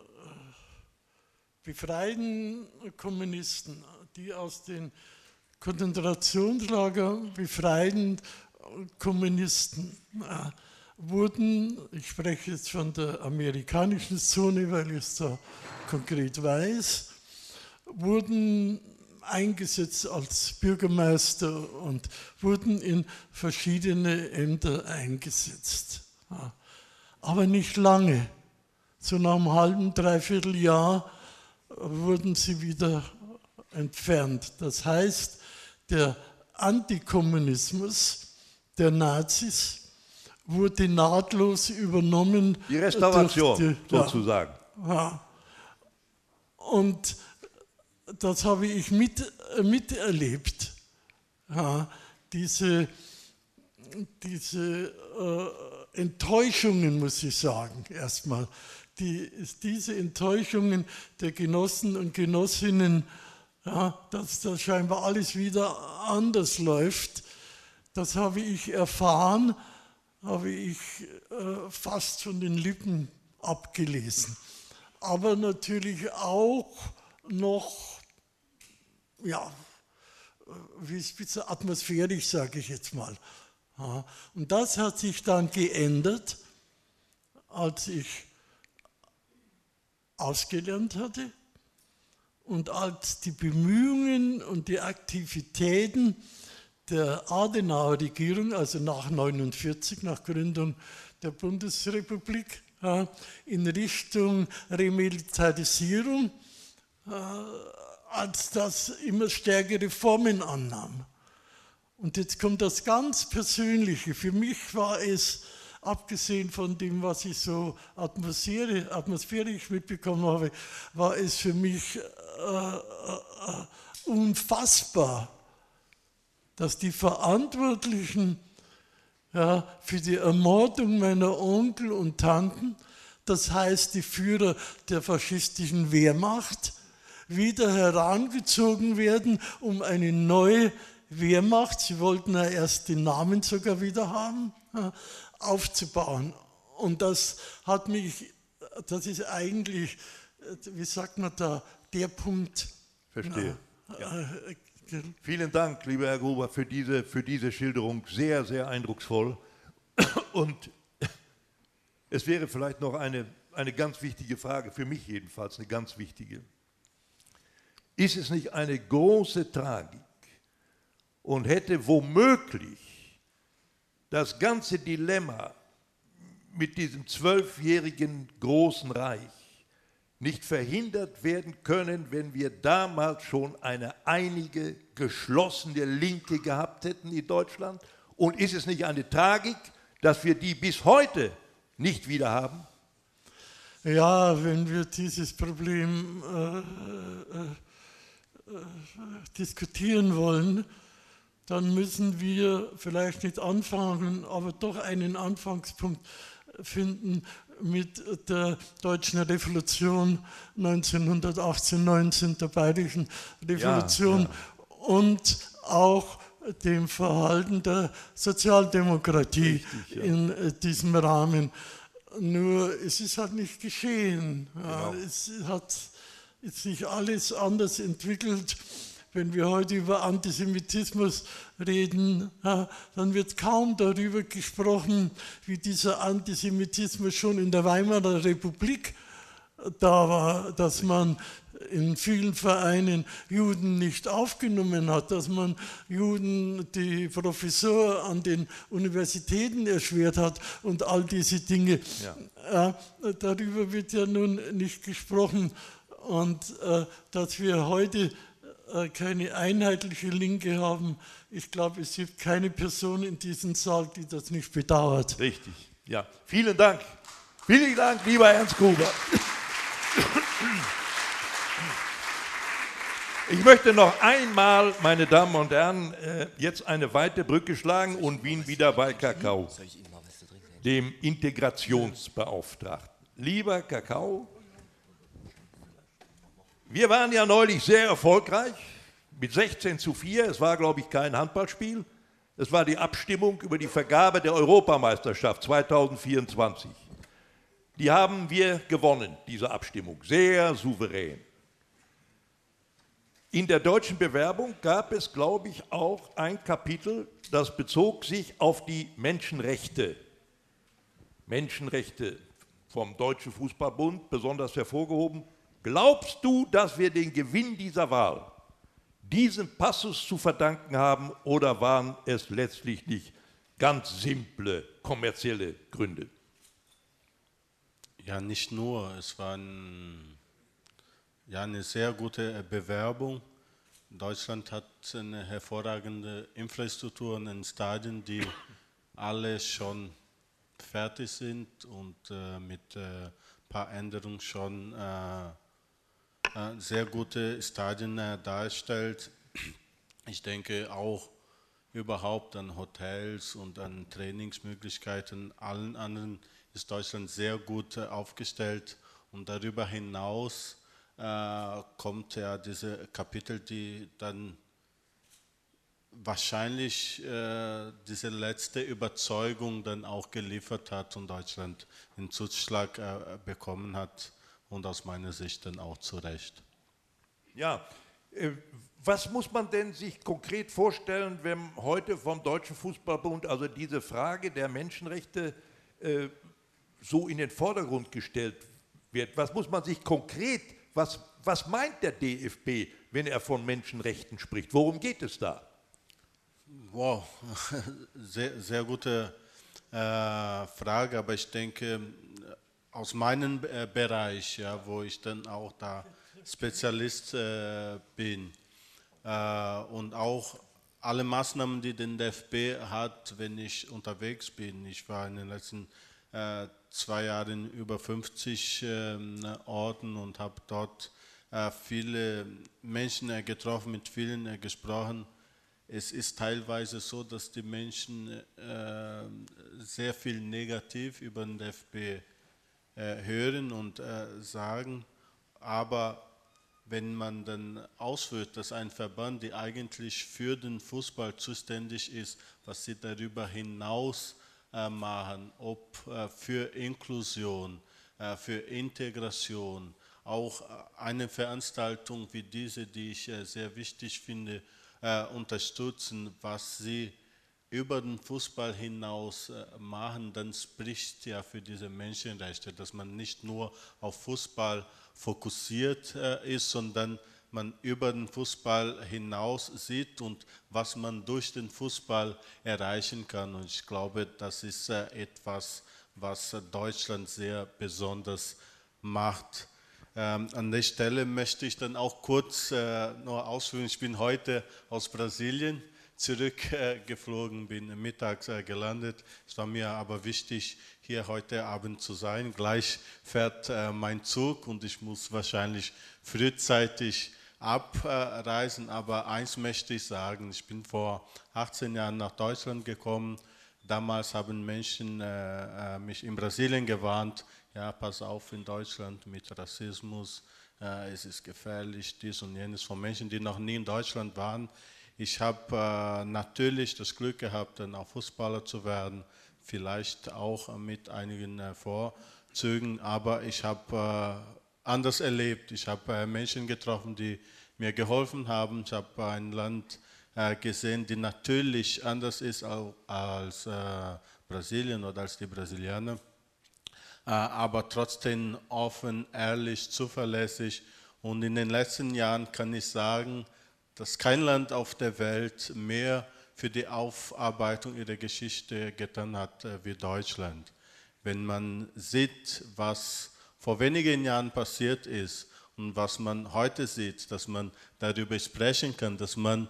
Speaker 2: befreiten Kommunisten, die aus den Konzentrationslagern befreiten Kommunisten äh, wurden, ich spreche jetzt von der amerikanischen Zone, weil ich es da konkret weiß, wurden eingesetzt als Bürgermeister und wurden in verschiedene Ämter eingesetzt. Ja. Aber nicht lange. So nach einem halben, dreiviertel Jahr wurden sie wieder entfernt. Das heißt, der Antikommunismus der Nazis wurde nahtlos übernommen.
Speaker 1: Die Restauration
Speaker 2: durch die,
Speaker 1: sozusagen.
Speaker 2: Ja, ja. Und das habe ich mit, miterlebt. Ja, diese diese äh, Enttäuschungen, muss ich sagen, erstmal. Die, diese Enttäuschungen der Genossen und Genossinnen, ja, dass da scheinbar alles wieder anders läuft, das habe ich erfahren, habe ich äh, fast von den Lippen abgelesen. Aber natürlich auch noch, ja, wie ist es atmosphärisch, sage ich jetzt mal. Ja, und das hat sich dann geändert, als ich ausgelernt hatte und als die Bemühungen und die Aktivitäten der Adenauer-Regierung, also nach neunundvierzig, nach Gründung der Bundesrepublik, ja, in Richtung Remilitarisierung, äh, als das immer stärkere Formen annahm. Und jetzt kommt das ganz Persönliche. Für mich war es, abgesehen von dem, was ich so Atmosphäre, atmosphärisch mitbekommen habe, war es für mich äh, äh, unfassbar, dass die Verantwortlichen ja, für die Ermordung meiner Onkel und Tanten, das heißt die Führer der faschistischen Wehrmacht, wieder herangezogen werden, um eine neue Wehrmacht, sie wollten ja erst den Namen sogar wieder haben, aufzubauen. Und das hat mich, das ist eigentlich, wie sagt man da, der Punkt.
Speaker 1: Verstehe. Ja. Vielen Dank, lieber Herr Gruber, für diese, für diese Schilderung. Sehr, sehr eindrucksvoll. Und es wäre vielleicht noch eine, eine ganz wichtige Frage, für mich jedenfalls eine ganz wichtige. Ist es nicht eine große Tragik und hätte womöglich das ganze Dilemma mit diesem zwölfjährigen großen Reich nicht verhindert werden können, wenn wir damals schon eine einige, geschlossene Linke gehabt hätten in Deutschland? Und ist es nicht eine Tragik, dass wir die bis heute nicht wieder haben?
Speaker 2: Ja, wenn wir dieses Problem äh, äh, äh, diskutieren wollen, dann müssen wir vielleicht nicht anfangen, aber doch einen Anfangspunkt finden mit der deutschen Revolution neunzehnhundertachtzehn neunzehn, der Bayerischen Revolution, ja, ja. Und auch dem Verhalten der Sozialdemokratie. Richtig, ja. In äh, diesem Rahmen. Nur es ist halt nicht geschehen. Ja, genau. Es hat sich alles anders entwickelt. Wenn wir heute über Antisemitismus reden, ja, dann wird kaum darüber gesprochen, wie dieser Antisemitismus schon in der Weimarer Republik da war, dass man in vielen Vereinen Juden nicht aufgenommen hat, dass man Juden die Professur an den Universitäten erschwert hat und all diese Dinge. Ja. Äh, darüber wird ja nun nicht gesprochen. Und äh, dass wir heute äh, keine einheitliche Linke haben, ich glaube, es gibt keine Person in diesem Saal, die das nicht bedauert.
Speaker 1: Richtig, ja. Vielen Dank. Vielen Dank, lieber Ernst Gruber. Ich möchte noch einmal, meine Damen und Herren, jetzt eine weite Brücke schlagen und bin wieder bei Kakao, dem Integrationsbeauftragten. Lieber Kakao, wir waren ja neulich sehr erfolgreich mit sechzehn zu vier. Es war, glaube ich, kein Handballspiel. Es war die Abstimmung über die Vergabe der Europameisterschaft zweitausendvierundzwanzig. Die haben wir gewonnen, diese Abstimmung, sehr souverän. In der deutschen Bewerbung gab es, glaube ich, auch ein Kapitel, das bezog sich auf die Menschenrechte. Menschenrechte vom Deutschen Fußballbund besonders hervorgehoben. Glaubst du, dass wir den Gewinn dieser Wahl diesem Passus zu verdanken haben oder waren es letztlich nicht ganz simple kommerzielle Gründe?
Speaker 3: Ja, nicht nur. Es war ein, ja, eine sehr gute Bewerbung. Deutschland hat eine hervorragende Infrastruktur und Stadien, die alle schon fertig sind und äh, mit ein äh, paar Änderungen schon äh, äh, sehr gute Stadien äh, darstellt. Ich denke auch überhaupt an Hotels und an Trainingsmöglichkeiten, allen anderen ist Deutschland sehr gut äh, aufgestellt und darüber hinaus äh, kommt ja diese Kapitel, die dann wahrscheinlich äh, diese letzte Überzeugung dann auch geliefert hat und Deutschland den Zuschlag äh, bekommen hat und aus meiner Sicht dann auch zu Recht.
Speaker 1: Ja, äh, was muss man denn sich konkret vorstellen, wenn heute vom Deutschen Fußballbund also diese Frage der Menschenrechte äh, so in den Vordergrund gestellt wird? Was muss man sich konkret, was, was meint der D F B, wenn er von Menschenrechten spricht? Worum geht es da?
Speaker 3: Wow, sehr, sehr gute äh, Frage, aber ich denke, aus meinem äh, Bereich, ja, wo ich dann auch da Spezialist äh, bin äh, und auch alle Maßnahmen, die den D F B hat, wenn ich unterwegs bin. Ich war in den letzten äh, zwei Jahren über fünfzig äh, Orten und habe dort äh, viele Menschen äh, getroffen, mit vielen äh, gesprochen. Es ist teilweise so, dass die Menschen äh, sehr viel negativ über den D F B äh, hören und äh, sagen, aber wenn man dann ausführt, dass ein Verband, der eigentlich für den Fußball zuständig ist, was sie darüber hinaus äh, machen, ob äh, für Inklusion, äh, für Integration, auch äh, eine Veranstaltung wie diese, die ich äh, sehr wichtig finde, äh, unterstützen, was sie über den Fußball hinaus äh, machen, dann spricht ja für diese Menschenrechte, dass man nicht nur auf Fußball fokussiert äh, ist, sondern man über den Fußball hinaus sieht und was man durch den Fußball erreichen kann. Und ich glaube, das ist äh, etwas, was äh, Deutschland sehr besonders macht. Ähm, an der Stelle möchte ich dann auch kurz äh, nur ausführen, ich bin heute aus Brasilien zurückgeflogen, äh, bin mittags äh, gelandet. Es war mir aber wichtig, hier heute Abend zu sein. Gleich fährt äh, mein Zug und ich muss wahrscheinlich frühzeitig abreisen. Aber eins möchte ich sagen, ich bin vor achtzehn Jahren nach Deutschland gekommen. Damals haben Menschen äh, äh, mich in Brasilien gewarnt, ja, pass auf in Deutschland mit Rassismus, äh, es ist gefährlich, dies und jenes, von Menschen, die noch nie in Deutschland waren. Ich habe äh, natürlich das Glück gehabt, dann auch Fußballer zu werden, vielleicht auch mit einigen äh, Vorzügen, aber ich habe äh, anders erlebt. Ich habe äh, Menschen getroffen, die mir geholfen haben. Ich habe ein Land äh, gesehen, die natürlich anders ist als, als äh, Brasilien oder als die Brasilianer, äh, aber trotzdem offen, ehrlich, zuverlässig. Und in den letzten Jahren kann ich sagen, dass kein Land auf der Welt mehr für die Aufarbeitung ihrer Geschichte getan hat äh, wie Deutschland. Wenn man sieht, was vor wenigen Jahren passiert ist und was man heute sieht, dass man darüber sprechen kann, dass man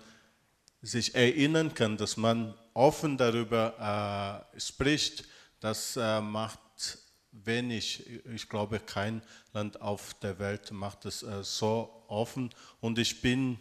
Speaker 3: sich erinnern kann, dass man offen darüber äh, spricht, das äh, macht wenig. Ich glaube, kein Land auf der Welt macht es äh, so offen. Und ich bin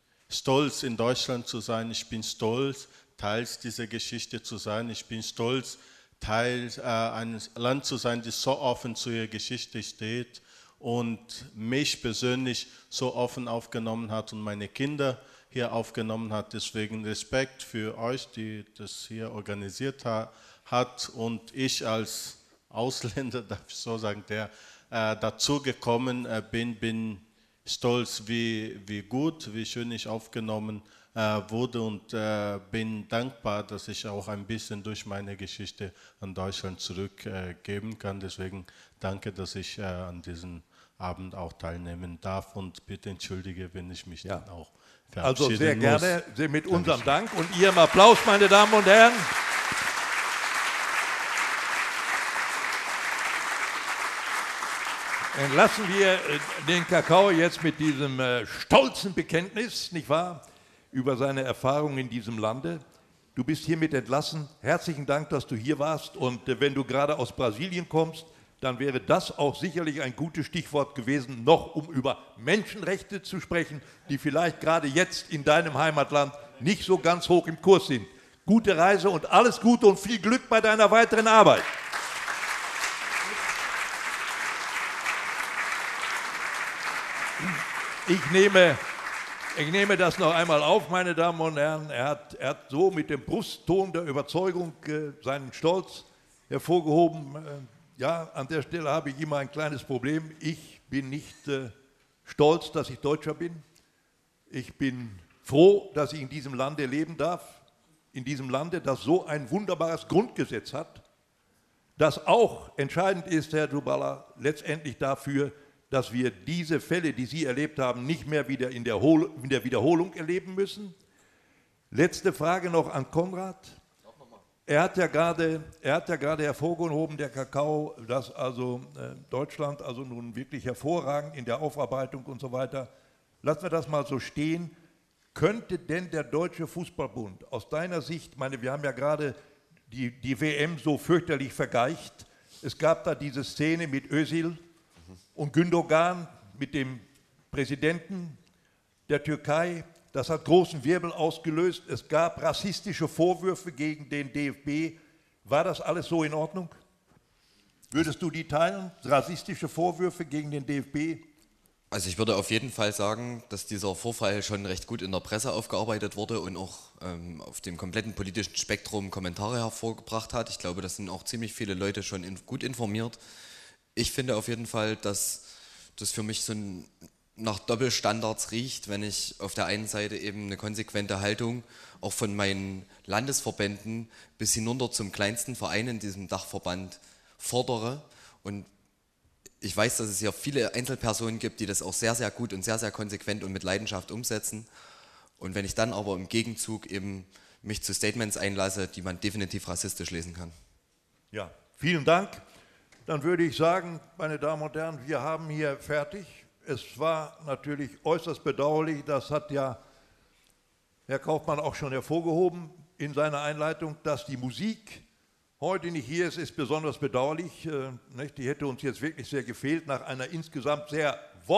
Speaker 3: stolz, in Deutschland zu sein. Ich bin stolz, Teil dieser Geschichte zu sein. Ich bin stolz, Teil äh, eines Landes zu sein, das so offen zu ihrer Geschichte steht und mich persönlich so offen aufgenommen hat und meine Kinder hier aufgenommen hat. Deswegen Respekt für euch, die das hier organisiert ha hat und ich als Ausländer, darf ich so sagen, der äh, dazu gekommen äh, bin, bin stolz, wie, wie gut, wie schön ich aufgenommen äh, wurde und äh, bin dankbar, dass ich auch ein bisschen durch meine Geschichte an Deutschland zurückgeben äh, kann. Deswegen danke, dass ich äh, an diesem Abend auch teilnehmen darf und bitte entschuldige, wenn ich mich ja. dann auch verabschieden
Speaker 1: Also sehr
Speaker 3: muss.
Speaker 1: gerne, mit unserem Dank und Ihrem Applaus, meine Damen und Herren. Lassen wir den Kakao jetzt mit diesem äh, stolzen Bekenntnis, nicht wahr, über seine Erfahrungen in diesem Lande. Du bist hiermit entlassen. Herzlichen Dank, dass du hier warst. Und äh, wenn du gerade aus Brasilien kommst, dann wäre das auch sicherlich ein gutes Stichwort gewesen, noch um über Menschenrechte zu sprechen, die vielleicht gerade jetzt in deinem Heimatland nicht so ganz hoch im Kurs sind. Gute Reise und alles Gute und viel Glück bei deiner weiteren Arbeit. Ich nehme, ich nehme das noch einmal auf, meine Damen und Herren. Er hat, er hat so mit dem Brustton der Überzeugung äh, seinen Stolz hervorgehoben. Äh, ja, an der Stelle habe ich immer ein kleines Problem. Ich bin nicht äh, stolz, dass ich Deutscher bin. Ich bin froh, dass ich in diesem Lande leben darf. In diesem Lande, das so ein wunderbares Grundgesetz hat, das auch entscheidend ist, Herr Džubala, letztendlich dafür, dass wir diese Fälle, die Sie erlebt haben, nicht mehr wieder in der, Hol in der Wiederholung erleben müssen. Letzte Frage noch an Konrad. Er hat ja gerade, er hat ja gerade hervorgehoben, der Kakao, dass also äh, Deutschland also nun wirklich hervorragend in der Aufarbeitung und so weiter. Lassen wir das mal so stehen. Könnte denn der Deutsche Fußballbund aus deiner Sicht, meine, wir haben ja gerade die, die W M so fürchterlich vergeicht. Es gab da diese Szene mit Özil und Gündogan, mit dem Präsidenten der Türkei. Das hat großen Wirbel ausgelöst. Es gab rassistische Vorwürfe gegen den D F B. War das alles so in Ordnung? Würdest du die teilen? Rassistische Vorwürfe gegen den D F B?
Speaker 4: Also ich würde auf jeden Fall sagen, dass dieser Vorfall schon recht gut in der Presse aufgearbeitet wurde und auch ähm, auf dem kompletten politischen Spektrum Kommentare hervorgebracht hat. Ich glaube, das sind auch ziemlich viele Leute schon in, gut informiert. Ich finde auf jeden Fall, dass das für mich so ein, nach Doppelstandards riecht, wenn ich auf der einen Seite eben eine konsequente Haltung auch von meinen Landesverbänden bis hinunter zum kleinsten Verein in diesem Dachverband fordere. Und ich weiß, dass es hier viele Einzelpersonen gibt, die das auch sehr, sehr gut und sehr, sehr konsequent und mit Leidenschaft umsetzen. Und wenn ich dann aber im Gegenzug eben mich zu Statements einlasse, die man definitiv rassistisch lesen kann.
Speaker 1: Ja, vielen Dank. Dann würde ich sagen, meine Damen und Herren, wir haben hier fertig. Es war natürlich äußerst bedauerlich, das hat ja Herr Kaufmann auch schon hervorgehoben in seiner Einleitung, dass die Musik heute nicht hier ist, ist besonders bedauerlich. Äh, nicht? Die hätte uns jetzt wirklich sehr gefehlt nach einer insgesamt sehr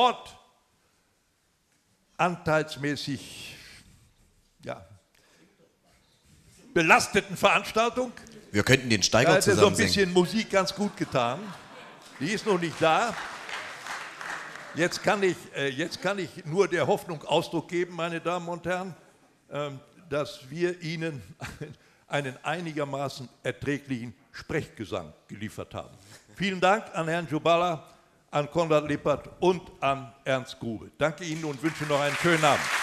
Speaker 1: wortanteilsmäßig ja, belasteten Veranstaltung.
Speaker 4: Wir könnten den Steiger
Speaker 1: da
Speaker 4: zusammen
Speaker 1: hätte so ein
Speaker 4: singen.
Speaker 1: bisschen Musik ganz gut getan. Die ist noch nicht da. Jetzt kann ich, äh, jetzt kann ich nur der Hoffnung Ausdruck geben, meine Damen und Herren, äh, dass wir Ihnen einen einigermaßen erträglichen Sprechgesang geliefert haben. Vielen Dank an Herrn Juballa, an Konrad Lippert und an Ernst Grube. Danke Ihnen und wünsche noch einen schönen Abend.